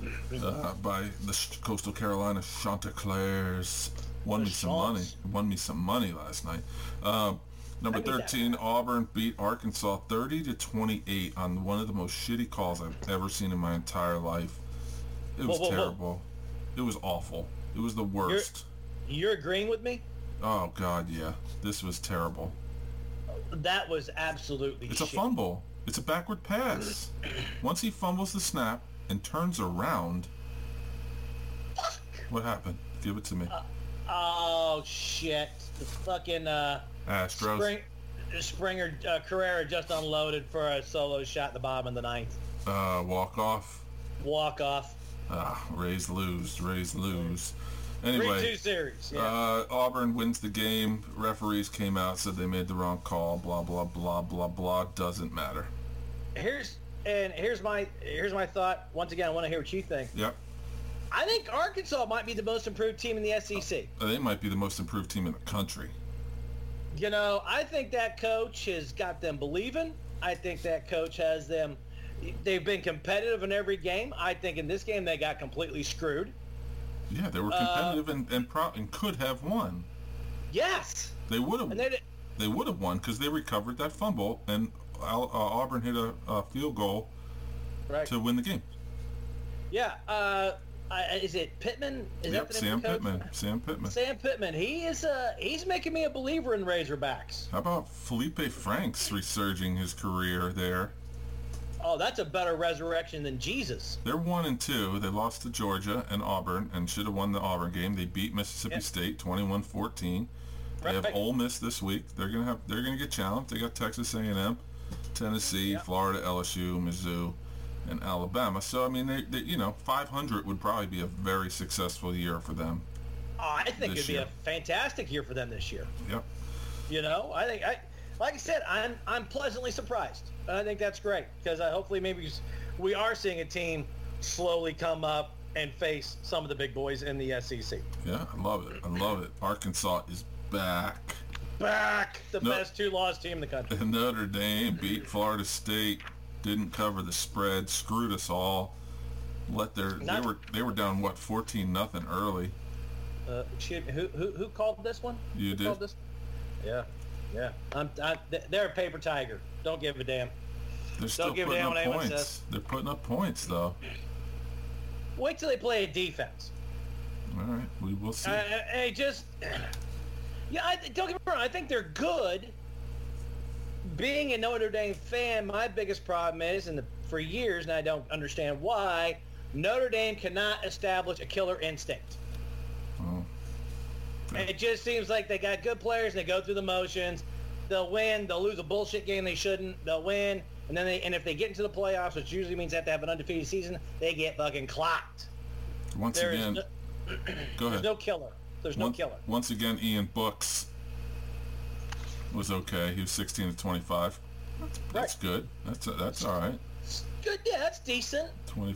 by the Coastal Carolina Chanticleers. Won me some money last night. Number 13, Auburn beat Arkansas 30-28 on one of the most shitty calls I've ever seen in my entire life. It was terrible. It was awful. It was the worst. You're agreeing with me? Oh, God, yeah. This was terrible. That was absolutely It's shit. a fumble. It's a backward pass. Once he fumbles the snap and turns around, what happened? Give it to me. Oh, shit. The fucking Astros. Springer Carrera just unloaded for a solo shot in the bottom of the ninth. Walk-off. Walk-off. Rays lose. Anyway, 3-2 series. Yeah. Auburn wins the game. Referees came out, said they made the wrong call. Blah blah blah blah blah. Doesn't matter. Here's my thought. Once again, I want to hear what you think. Yep. I think Arkansas might be the most improved team in the SEC. They might be the most improved team in the country. You know, I think that coach has got them believing. I think that coach has them. They've been competitive in every game. I think in this game they got completely screwed. Yeah, they were competitive and could have won. Yes. They would have. They would have won because they recovered that fumble and Auburn hit a field goal to win the game. Yeah. Is it Pittman? Is yep, that the name of the coach? Sam Pittman. Sam Pittman. He's making me a believer in Razorbacks. How about Felipe Franks resurging his career there? Oh, that's a better resurrection than Jesus. They're 1-2. They lost to Georgia and Auburn and should have won the Auburn game. They beat Mississippi State 21-14. They have Ole Miss this week. They're gonna get challenged. They got Texas A&M, Tennessee, Florida, LSU, Mizzou, and Alabama. So I mean, they 500 would probably be a very successful year for them. Oh, I think it'd be a fantastic year for them this year. Yep. You know, like I said, I'm pleasantly surprised. I think that's great because hopefully maybe we are seeing a team slowly come up and face some of the big boys in the SEC. Yeah, I love it. Arkansas is back. The best 2-loss team in the country. Notre Dame beat Florida State. Didn't cover the spread. Screwed us all. They were down 14-0 early. Excuse me, who called this one? You did. Called this? Yeah. They're a paper tiger. Don't give a damn. They're still putting up points. They're putting up points, though. Wait till they play a defense. All right, we will see. Don't get me wrong. I think they're good. Being a Notre Dame fan, my biggest problem is, for years, and I don't understand why, Notre Dame cannot establish a killer instinct. Oh. And it just seems like they got good players and they go through the motions. They'll win. They'll lose a bullshit game they shouldn't. They'll win. And if they get into the playoffs, which usually means they have to have an undefeated season, they get fucking clocked. Once again, go ahead. There's no killer. No killer. Once again, Ian Books was okay. He was 16-25. That's good. That's all right. Good. Yeah, that's decent.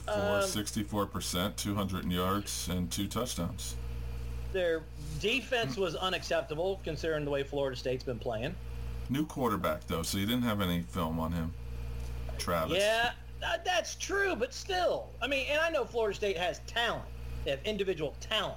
64%, 200 yards, and 2 touchdowns. Their defense was unacceptable considering the way Florida State's been playing. New quarterback, though, so you didn't have any film on him. Travis. Yeah, that's true, but still. I mean, and I know Florida State has talent. They have individual talent.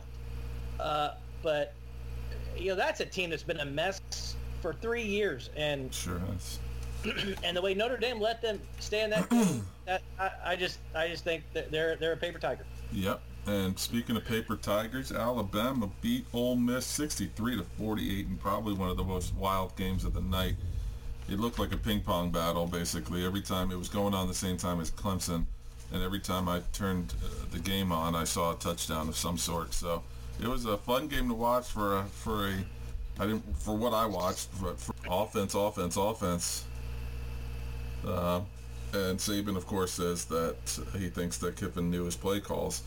But, that's a team that's been a mess for 3 years. And sure has. And the way Notre Dame let them stay in that game, I just think that they're a paper tiger. Yep. And speaking of paper tigers, Alabama beat Ole Miss 63-48 in probably one of the most wild games of the night. It looked like a ping pong battle, basically. Every time it was going on the same time as Clemson, and every time I turned the game on, I saw a touchdown of some sort. So it was a fun game to watch for what I watched, for offense. And Saban, of course, says that he thinks that Kiffin knew his play calls.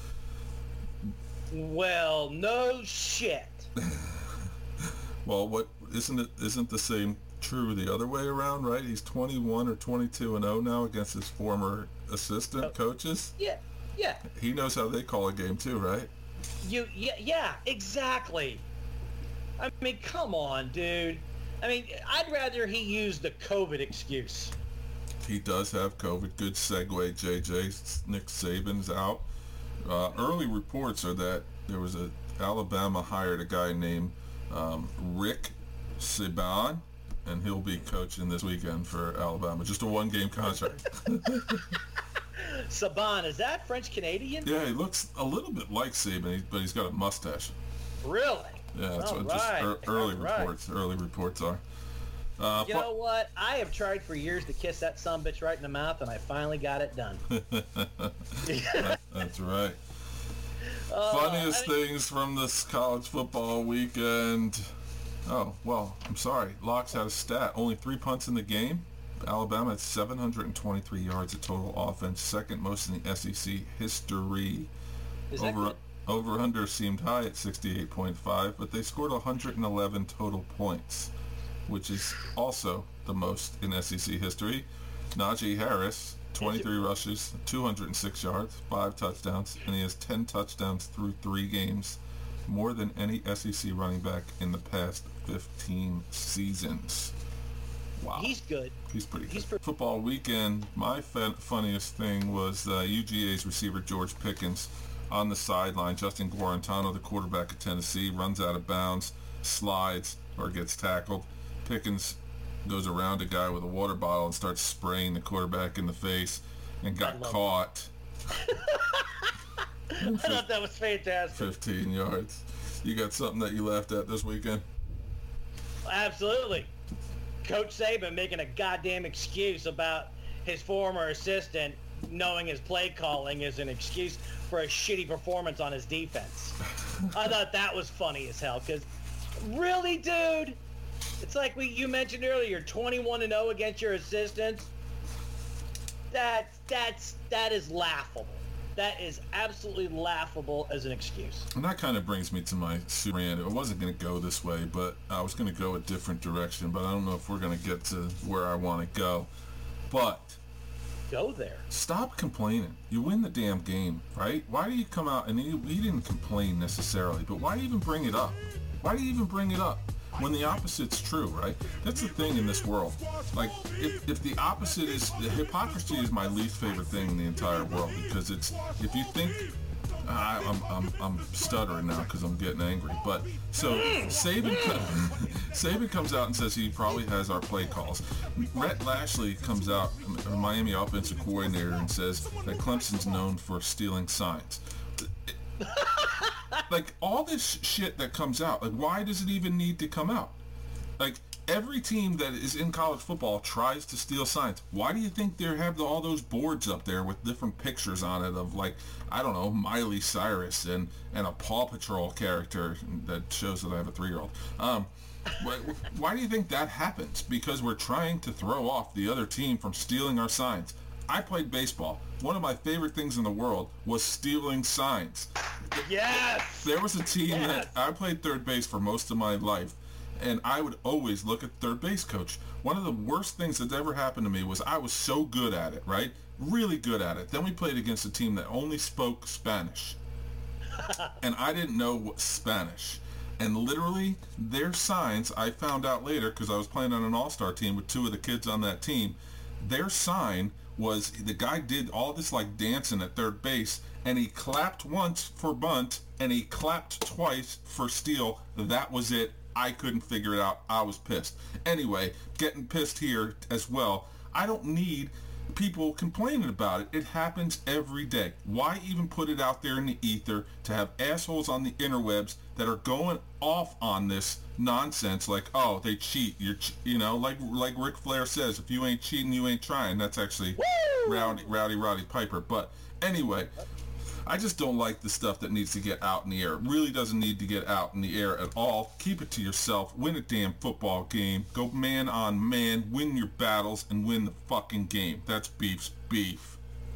Well, no shit. Well, isn't the same true the other way around, right? He's 21 or 22-0 now against his former assistant coaches. Yeah. He knows how they call a game too, right? Yeah, exactly. I mean, come on, dude. I mean, I'd rather he used the COVID excuse. He does have COVID. Good segue, JJ. Nick Saban's out. Early reports are that there was Alabama hired a guy named Rick Saban, and he'll be coaching this weekend for Alabama. Just a 1-game contract. Saban, is that French-Canadian? Yeah, he looks a little bit like Saban, but he's got a mustache. Really? Yeah, that's All what right. early reports are. You know what? I have tried for years to kiss that sumbitch right in the mouth, and I finally got it done. That's right. Funniest things from this college football weekend. Oh, well, I'm sorry. Locks had a stat. Only 3 punts in the game. Alabama had 723 yards of total offense, second most in the SEC history. Is that good? Over-under seemed high at 68.5, but they scored 111 total points, which is also the most in SEC history. Najee Harris, 23 rushes, 206 yards, 5 touchdowns, and he has 10 touchdowns through 3 games, more than any SEC running back in the past 15 seasons. Wow. He's good. He's pretty good. Football weekend, my funniest thing was UGA's receiver George Pickens on the sideline. Justin Guarantano, the quarterback of Tennessee, runs out of bounds, slides, or gets tackled. Pickens goes around a guy with a water bottle and starts spraying the quarterback in the face and got caught. I thought that was fantastic. 15 yards. You got something that you laughed at this weekend? Absolutely. Coach Saban making a goddamn excuse about his former assistant knowing his play calling is an excuse for a shitty performance on his defense. I thought that was funny as hell, because really, dude, it's like you mentioned earlier, 21-0 against your assistants. That is laughable. That is absolutely laughable as an excuse. And that kind of brings me to my super rant. I wasn't going to go this way, but I was going to go a different direction, but I don't know if we're going to get to where I want to go. But go there. Stop complaining. You win the damn game, right? Why do you come out, and he didn't complain necessarily, but why do you even bring it up? Why do you even bring it up when the opposite's true, right? That's the thing in this world. Like, if the opposite is, hypocrisy is my least favorite thing in the entire world, because it's, if you think, I'm stuttering now because I'm getting angry, but so Saban comes out and says he probably has our play calls. Rhett Lashley comes out, a Miami offensive coordinator, and says that Clemson's known for stealing signs. Like, all this shit that comes out, like, why does it even need to come out? Like, every team that is in college football tries to steal signs. Why do you think they have all those boards up there with different pictures on it of, like, I don't know, Miley Cyrus and a Paw Patrol character that shows that I have a 3-year-old? Why do you think that happens? Because we're trying to throw off the other team from stealing our signs. I played baseball. One of my favorite things in the world was stealing signs. Yes! There was a team that I played third base for most of my life, and I would always look at third base coach. One of the worst things that's ever happened to me was I was so good at it, right? Really good at it. Then we played against a team that only spoke Spanish. And I didn't know Spanish. And literally, their signs, I found out later because I was playing on an all-star team with 2 of the kids on that team, their sign was, the guy did all this like dancing at third base, and he clapped once for bunt, and he clapped twice for steal. That was it. I couldn't figure it out. I was pissed. Anyway, getting pissed here as well. I don't need people complaining about it. It happens every day. Why even put it out there in the ether to have assholes on the interwebs that are going off on this nonsense, like, oh, they cheat, you know, like Ric Flair says, if you ain't cheating, you ain't trying. That's actually Rowdy Piper. But anyway, I just don't like the stuff that needs to get out in the air. It really doesn't need to get out in the air at all. Keep it to yourself. Win a damn football game. Go man on man. Win your battles and win the fucking game. That's beef's beef.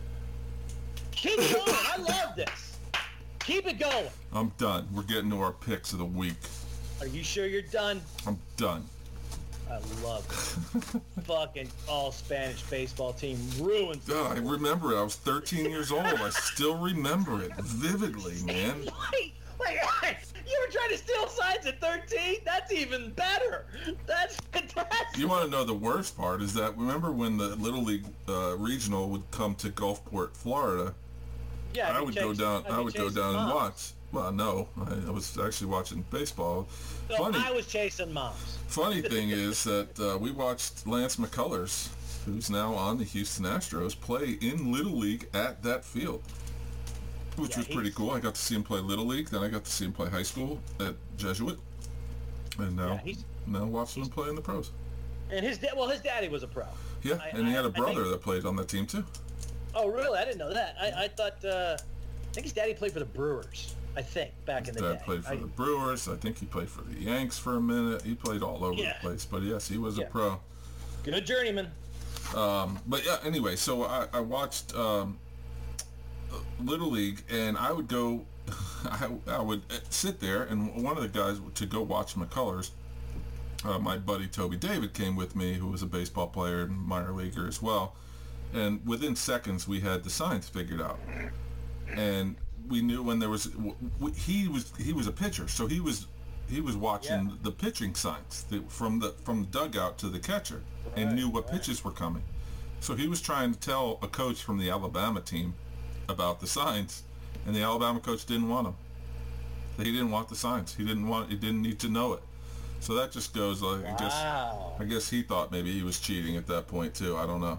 Keep going. I love this. Keep it going. I'm done. We're getting to our picks of the week. Are you sure you're done? I'm done. I love it. Fucking all Spanish baseball team ruins it. I remember it. I was 13 years old. I still remember it vividly, man. Wait, you were trying to steal signs at 13? That's even better. That's fantastic. You want to know the worst part is that, remember when the Little League regional would come to Gulfport, Florida? Yeah, I would go down and watch. Well, no, I was actually watching baseball. So I was chasing moms. Funny thing is that we watched Lance McCullers, who's now on the Houston Astros, play in Little League at that field, which was pretty cool. I got to see him play Little League, then I got to see him play high school at Jesuit, and now watching him play in the pros. And his daddy was a pro. Yeah, and he had a brother that played on the team too. Oh, really? I didn't know that. I thought, I think his daddy played for the Brewers, I think, back in the day. His dad played for the Brewers. I think he played for the Yanks for a minute. He played all over the place. But yes, he was a pro. Good journeyman. But yeah, anyway, so I watched Little League, and I would go, I would sit there, and one of the guys to go watch McCullers, my buddy Toby David came with me, who was a baseball player and minor leaguer as well. And within seconds, we had the signs figured out. And we knew when there was, he was a pitcher, so he was watching the pitching signs from the dugout to the catcher, and knew what pitches were coming. So he was trying to tell a coach from the Alabama team about the signs, and the Alabama coach didn't want them. He didn't want the signs. He didn't need to know it. So that just goes like, I guess he thought maybe he was cheating at that point too. I don't know.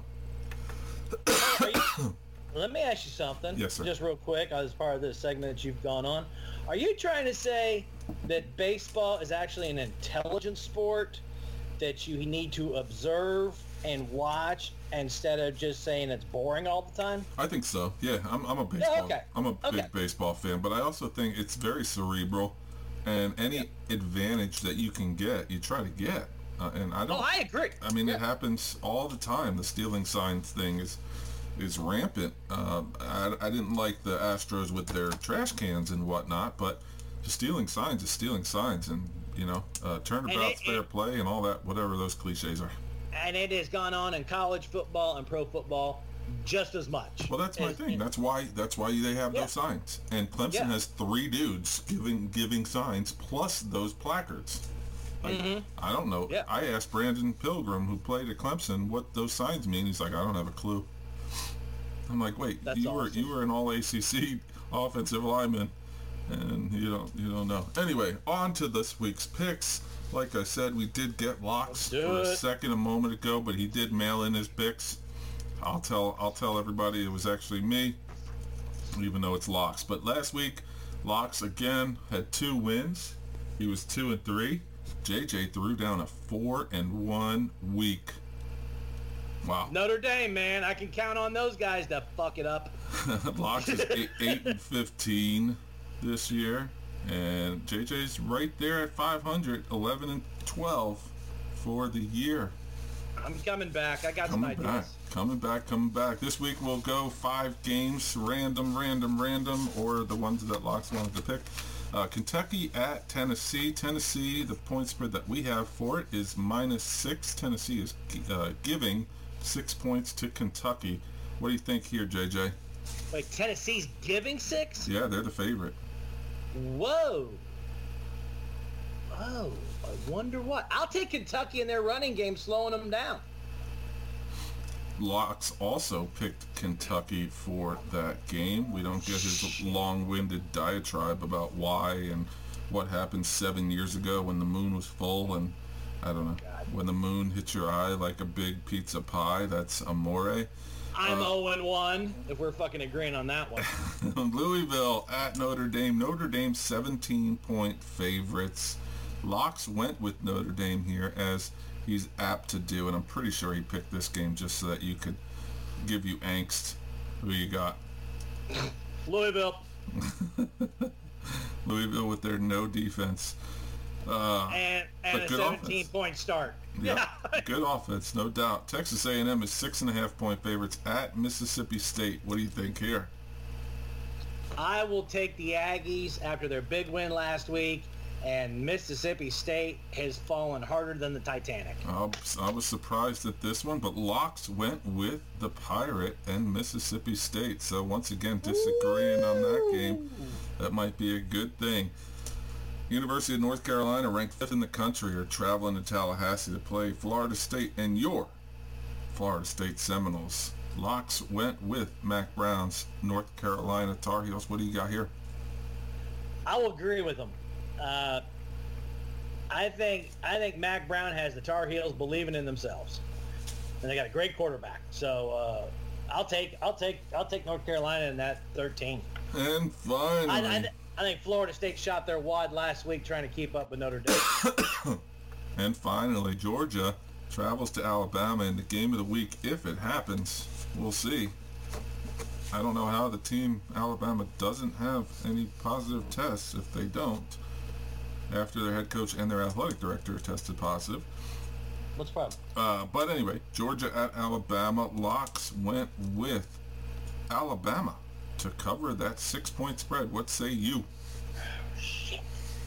Let me ask you something. Yes, sir. Just real quick, as part of this segment that you've gone on. Are you trying to say that baseball is actually an intelligent sport that you need to observe and watch instead of just saying it's boring all the time? I think so. Yeah, I'm a baseball. I'm a big baseball fan, but I also think it's very cerebral, and any advantage that you can get, you try to get. And I don't. I agree. I mean, it happens all the time. The stealing signs thing is rampant. I didn't like the Astros with their trash cans and whatnot, but stealing signs is stealing signs, and turnabout's fair play and all that, whatever those cliches are. And it has gone on in college football and pro football just as much. Well, that's my thing. That's why they have those signs. And Clemson has 3 dudes giving signs plus those placards. I don't know. Yeah. I asked Brandon Pilgrim, who played at Clemson, what those signs mean. He's like, I don't have a clue. I'm like, wait, you were an all ACC offensive lineman, and you don't know. Anyway, on to this week's picks. Like I said, we did get Locks for a second a moment ago, but he did mail in his picks. I'll tell everybody it was actually me, even though it's Locks. But last week, Locks again had 2 wins. He was 2-3. JJ threw down a 4-1 week. Wow. Notre Dame, man, I can count on those guys to fuck it up. Locks is 8-15 this year, and JJ's right there at 500, 11-12 for the year. I'm coming back. I got some ideas. Coming back. This week we'll go 5 games, random, or the ones that Locks wanted to pick. Kentucky at Tennessee. Tennessee, the point spread that we have for it is -6. Tennessee is giving 6 points to Kentucky. What do you think here, JJ? Wait, Tennessee's giving 6? Yeah, they're the favorite. Whoa. Oh, I wonder what. I'll take Kentucky in their running game, slowing them down. Locks also picked Kentucky for that game. We don't get his long-winded diatribe about why and what happened 7 years ago when the moon was full, and I don't know, when the moon hits your eye like a big pizza pie. That's amore. I'm 0-1 if we're fucking agreeing on that one. Louisville at Notre Dame. Notre Dame 17-point favorites. Locks went with Notre Dame here, as he's apt to do, and I'm pretty sure he picked this game just so that you could give you angst. Who you got? Louisville. Louisville with their no defense. And a 17-point start. Yeah, good offense, no doubt. Texas A&M is 6.5-point favorites at Mississippi State. What do you think here? I will take the Aggies after their big win last week, and Mississippi State has fallen harder than the Titanic. I was surprised at this one, but Locks went with the Pirate and Mississippi State. So once again, disagreeing on that game. That might be a good thing. University of North Carolina, ranked 5th in the country, are traveling to Tallahassee to play Florida State and your Florida State Seminoles. Locks went with Mac Brown's North Carolina Tar Heels. What do you got here? I will agree with them. I think Mac Brown has the Tar Heels believing in themselves, and they got a great quarterback. So I'll take North Carolina in that 13. And finally, I think Florida State shot their wad last week trying to keep up with Notre Dame. And finally, Georgia travels to Alabama in the game of the week. If it happens, we'll see. I don't know how the team, Alabama, doesn't have any positive tests if they don't, after their head coach and their athletic director tested positive. What's the problem? But anyway, Georgia at Alabama. Locks went with Alabama to cover that 6-point spread. What say you? Shit.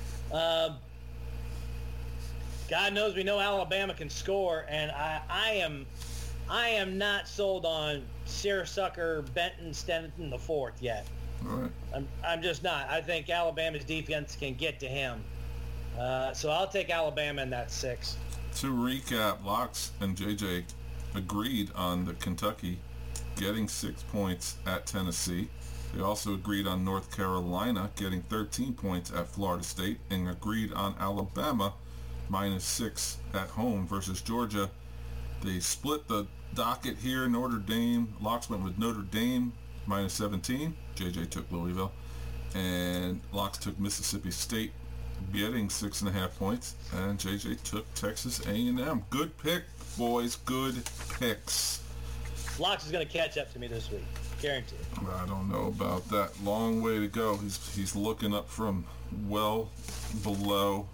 God knows we know Alabama can score, and I am not sold on Searsucker, Benton, Stenton the fourth yet. All right. I'm just not. I think Alabama's defense can get to him. So I'll take Alabama in that 6. To recap, Locks and JJ agreed on the Kentucky getting 6 points at Tennessee. They also agreed on North Carolina getting 13 points at Florida State, and agreed on Alabama -6 at home versus Georgia. They split the docket here. Notre Dame, Locks went with Notre Dame -17. JJ took Louisville, and Locks took Mississippi State getting 6.5 points, and JJ took Texas A&M. Good pick, boys. Good picks. Locks is going to catch up to me this week. Guaranteed. I don't know about that. Long way to go. He's looking up from well below.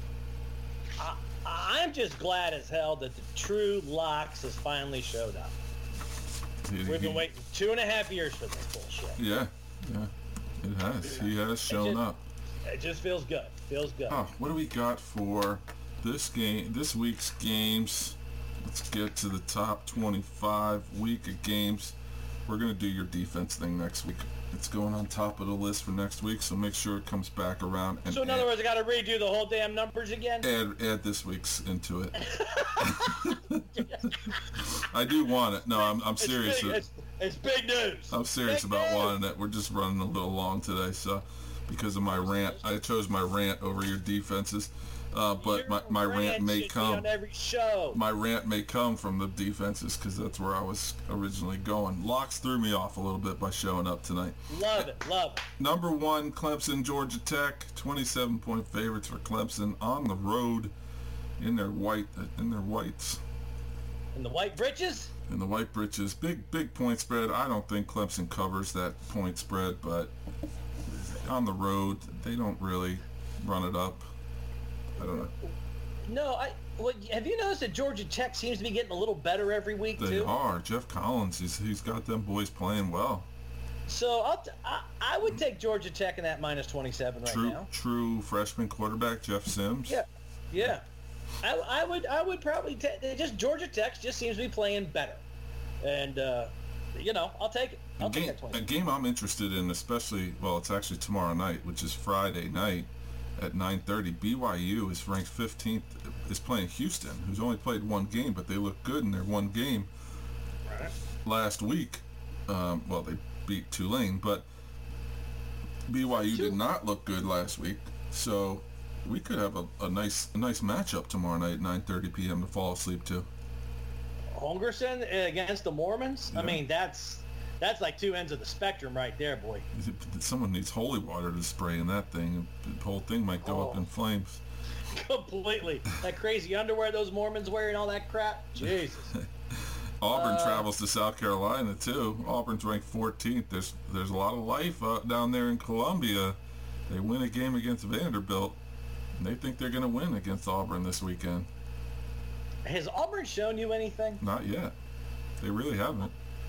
I'm just glad as hell that the true Locks has finally showed up. We've been waiting 2.5 years for this bullshit. Yeah, it has. He has shown up. It just feels good. Feels good. Oh, what do we got for this week's games? Let's get to the top 25 week of games. We're going to do your defense thing next week. It's going on top of the list for next week, so make sure it comes back around. And so in other words, I got to redo the whole damn numbers again? Add this week's into it. I do want it. No, I'm serious. It's big news. I'm serious about wanting it. We're just running a little long today, so because of my rant, I chose my rant over your defenses. But my rant may come. On every show. My rant may come from the defenses because that's where I was originally going. Locks threw me off a little bit by showing up tonight. Love it. Number 1, Clemson, Georgia Tech. 27-point favorites for Clemson on the road in their whites. In the white britches? In the white britches. Big point spread. I don't think Clemson covers that point spread, but on the road they don't really run it up. I don't know. No, have you noticed that Georgia Tech seems to be getting a little better every week, too? They are. Jeff Collins, he's got them boys playing well. So I would take Georgia Tech in that -27 right now. True freshman quarterback, Jeff Sims. Yeah. I would probably take, just Georgia Tech just seems to be playing better. And, I'll take it. I'll take that 20. A game I'm interested in, especially, well, it's actually tomorrow night, which is Friday night. At 9:30, BYU is ranked 15th, is playing Houston, who's only played one game, but they look good in their one game last week. Well, they beat Tulane, but BYU did not look good last week, so we could have a nice matchup tomorrow night at 9:30 p.m. to fall asleep to. Holgorsen against the Mormons? Yeah. I mean, that's like two ends of the spectrum right there, boy. Someone needs holy water to spray in that thing. The whole thing might go up in flames. Completely. That crazy underwear those Mormons wear and all that crap. Jesus. Auburn travels to South Carolina, too. Auburn's ranked 14th. There's a lot of life down there in Columbia. They win a game against Vanderbilt, and they think they're going to win against Auburn this weekend. Has Auburn shown you anything? Not yet. They really haven't.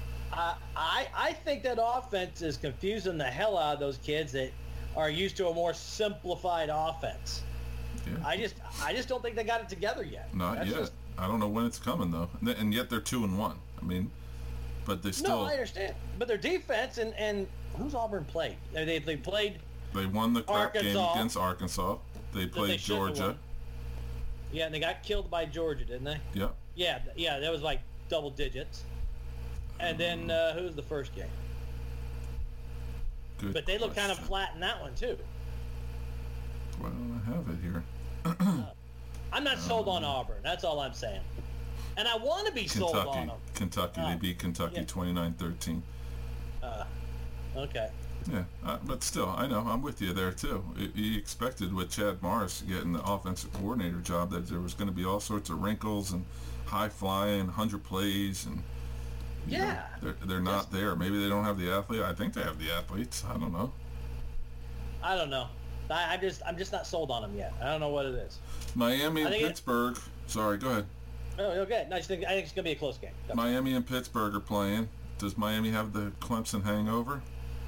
I think that offense is confusing the hell out of those kids that are used to a more simplified offense. Yeah. I just don't think they got it together yet. Not yet. I don't know when it's coming though, and yet they're 2-1. I mean, but they still. No, I understand. But their defense and who's Auburn played? They played. They won the crap game against Arkansas. They played Georgia. Yeah, and they got killed by Georgia, didn't they? Yeah. Yeah. That was like double digits. And then who was the first game? Good but they look question. kind of flat in that one too. Well, I have it here. I'm not sold on Auburn. That's all I'm saying. And I want to be sold on them. Kentucky. They beat Kentucky 29-13. Okay. Yeah, but still, I know, I'm with you there too. You expected with Chad Morris getting the offensive coordinator job that there was going to be all sorts of wrinkles and high flying, 100 plays, and you know, they're not there. Maybe they don't have the athlete. I think they have the athletes. I don't know. I don't know. I'm just not sold on them yet. I don't know what it is. Miami and Pittsburgh. Sorry, go ahead. Oh, okay. No, I think it's going to be a close game. Go. Miami and Pittsburgh are playing. Does Miami have the Clemson hangover?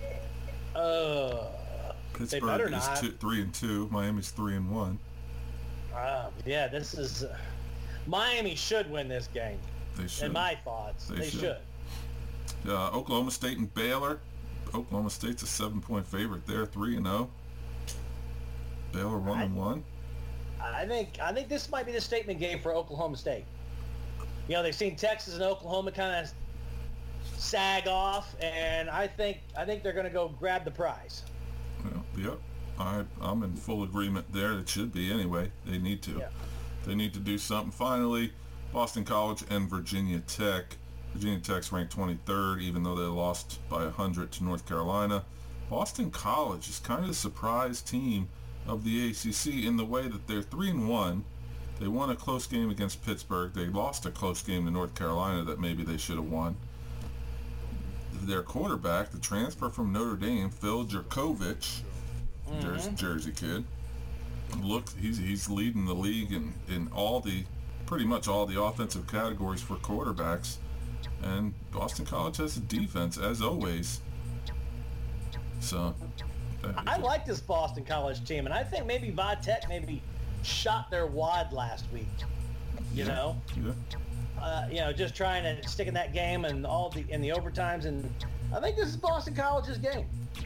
They better Pittsburgh is not. 3-2. Miami's 3-1. Yeah, this is Miami should win this game. They should. In my thoughts, they should. Oklahoma State and Baylor. Oklahoma State's a 7-point favorite there, 3-0. Baylor 1-1. I think this might be the statement game for Oklahoma State. You know, they've seen Texas and Oklahoma kind of sag off, and I think they're going to go grab the prize. Well, yep. I'm in full agreement there. It should be anyway. They need to. Yeah. They need to do something. Finally, Boston College and Virginia Tech. Virginia Tech's ranked 23rd, even though they lost by 100 to North Carolina. Boston College is kind of the surprise team of the ACC in the way that they're 3-1. They won a close game against Pittsburgh. They lost a close game to North Carolina that maybe they should have won. Their quarterback, the transfer from Notre Dame, Phil Jurkovich, Jersey kid. Look, he's leading the league in pretty much all the offensive categories for quarterbacks. And Boston College has a defense, as always. So I like this Boston College team, and I think maybe Vitek maybe shot their wad last week. You know, just trying to stick in that game and in the overtimes, and I think this is Boston College's game.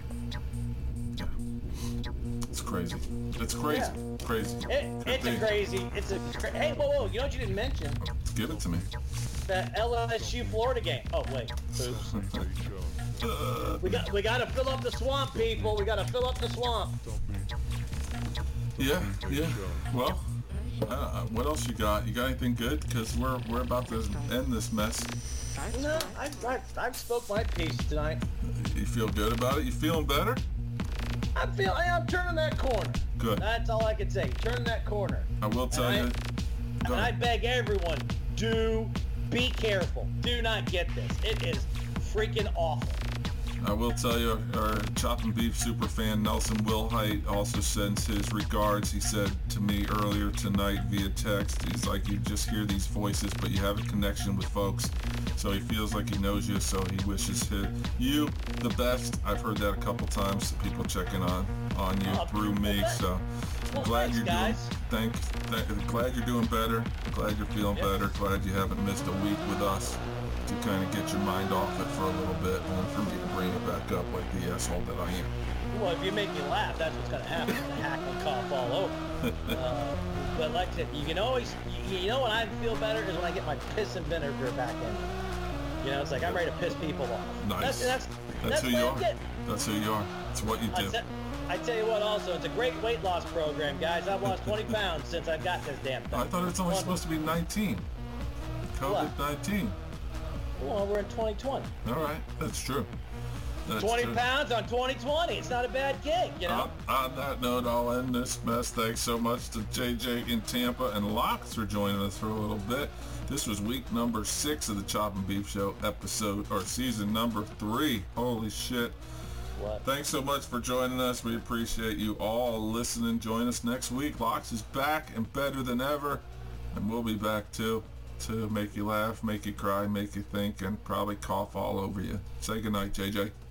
It's crazy. It's crazy. Yeah. Crazy. Hey, whoa! You know what you didn't mention? Give it to me. That LSU Florida game. Oh wait, oops. We got to fill up the swamp, people. We got to fill up the swamp. Yeah. Well, what else you got? You got anything good? Because we're about to end this mess. No, I've spoke my piece tonight. You feel good about it? You feeling better? I'm turning that corner. Good. That's all I can say. Turning that corner. I will tell you. And I beg everyone, be careful. Do not get this. It is freaking awful. I will tell you, our Chop and Beef super fan Nelson Wilhite also sends his regards. He said to me earlier tonight via text, he's like, you just hear these voices, but you have a connection with folks. So he feels like he knows you, so he wishes you the best. I've heard that a couple times, people checking on you through me. So glad you're glad you're doing better. Glad you're feeling better. Glad you haven't missed a week with us to kind of get your mind off it for a little bit, and then for me to bring it back up like the asshole that I am. Well, if you make me laugh, that's what's going to happen. I'm going to hack and cough all over. But like I said, you can always, you know when I feel better is when I get my piss and vinegar back in. You know, it's like I'm ready to piss people off. Nice. That's who you are. That's who you are. It's what you do. I tell you what, also, it's a great weight loss program, guys. I've lost 20 pounds since I've got this damn thing. I thought it's only supposed to be 19. COVID-19. Well, we're in 2020. All right, that's true. 20 pounds on 2020. It's not a bad gig, you know? On that note, I'll end this mess. Thanks so much to JJ in Tampa and Locks for joining us for a little bit. This was week number 6 of the Chop and Beef Show season number 3. Holy shit. What? Thanks so much for joining us. We appreciate you all listening. Join us next week. Locks is back and better than ever. And we'll be back too, to make you laugh, make you cry, make you think, and probably cough all over you. Say goodnight, JJ.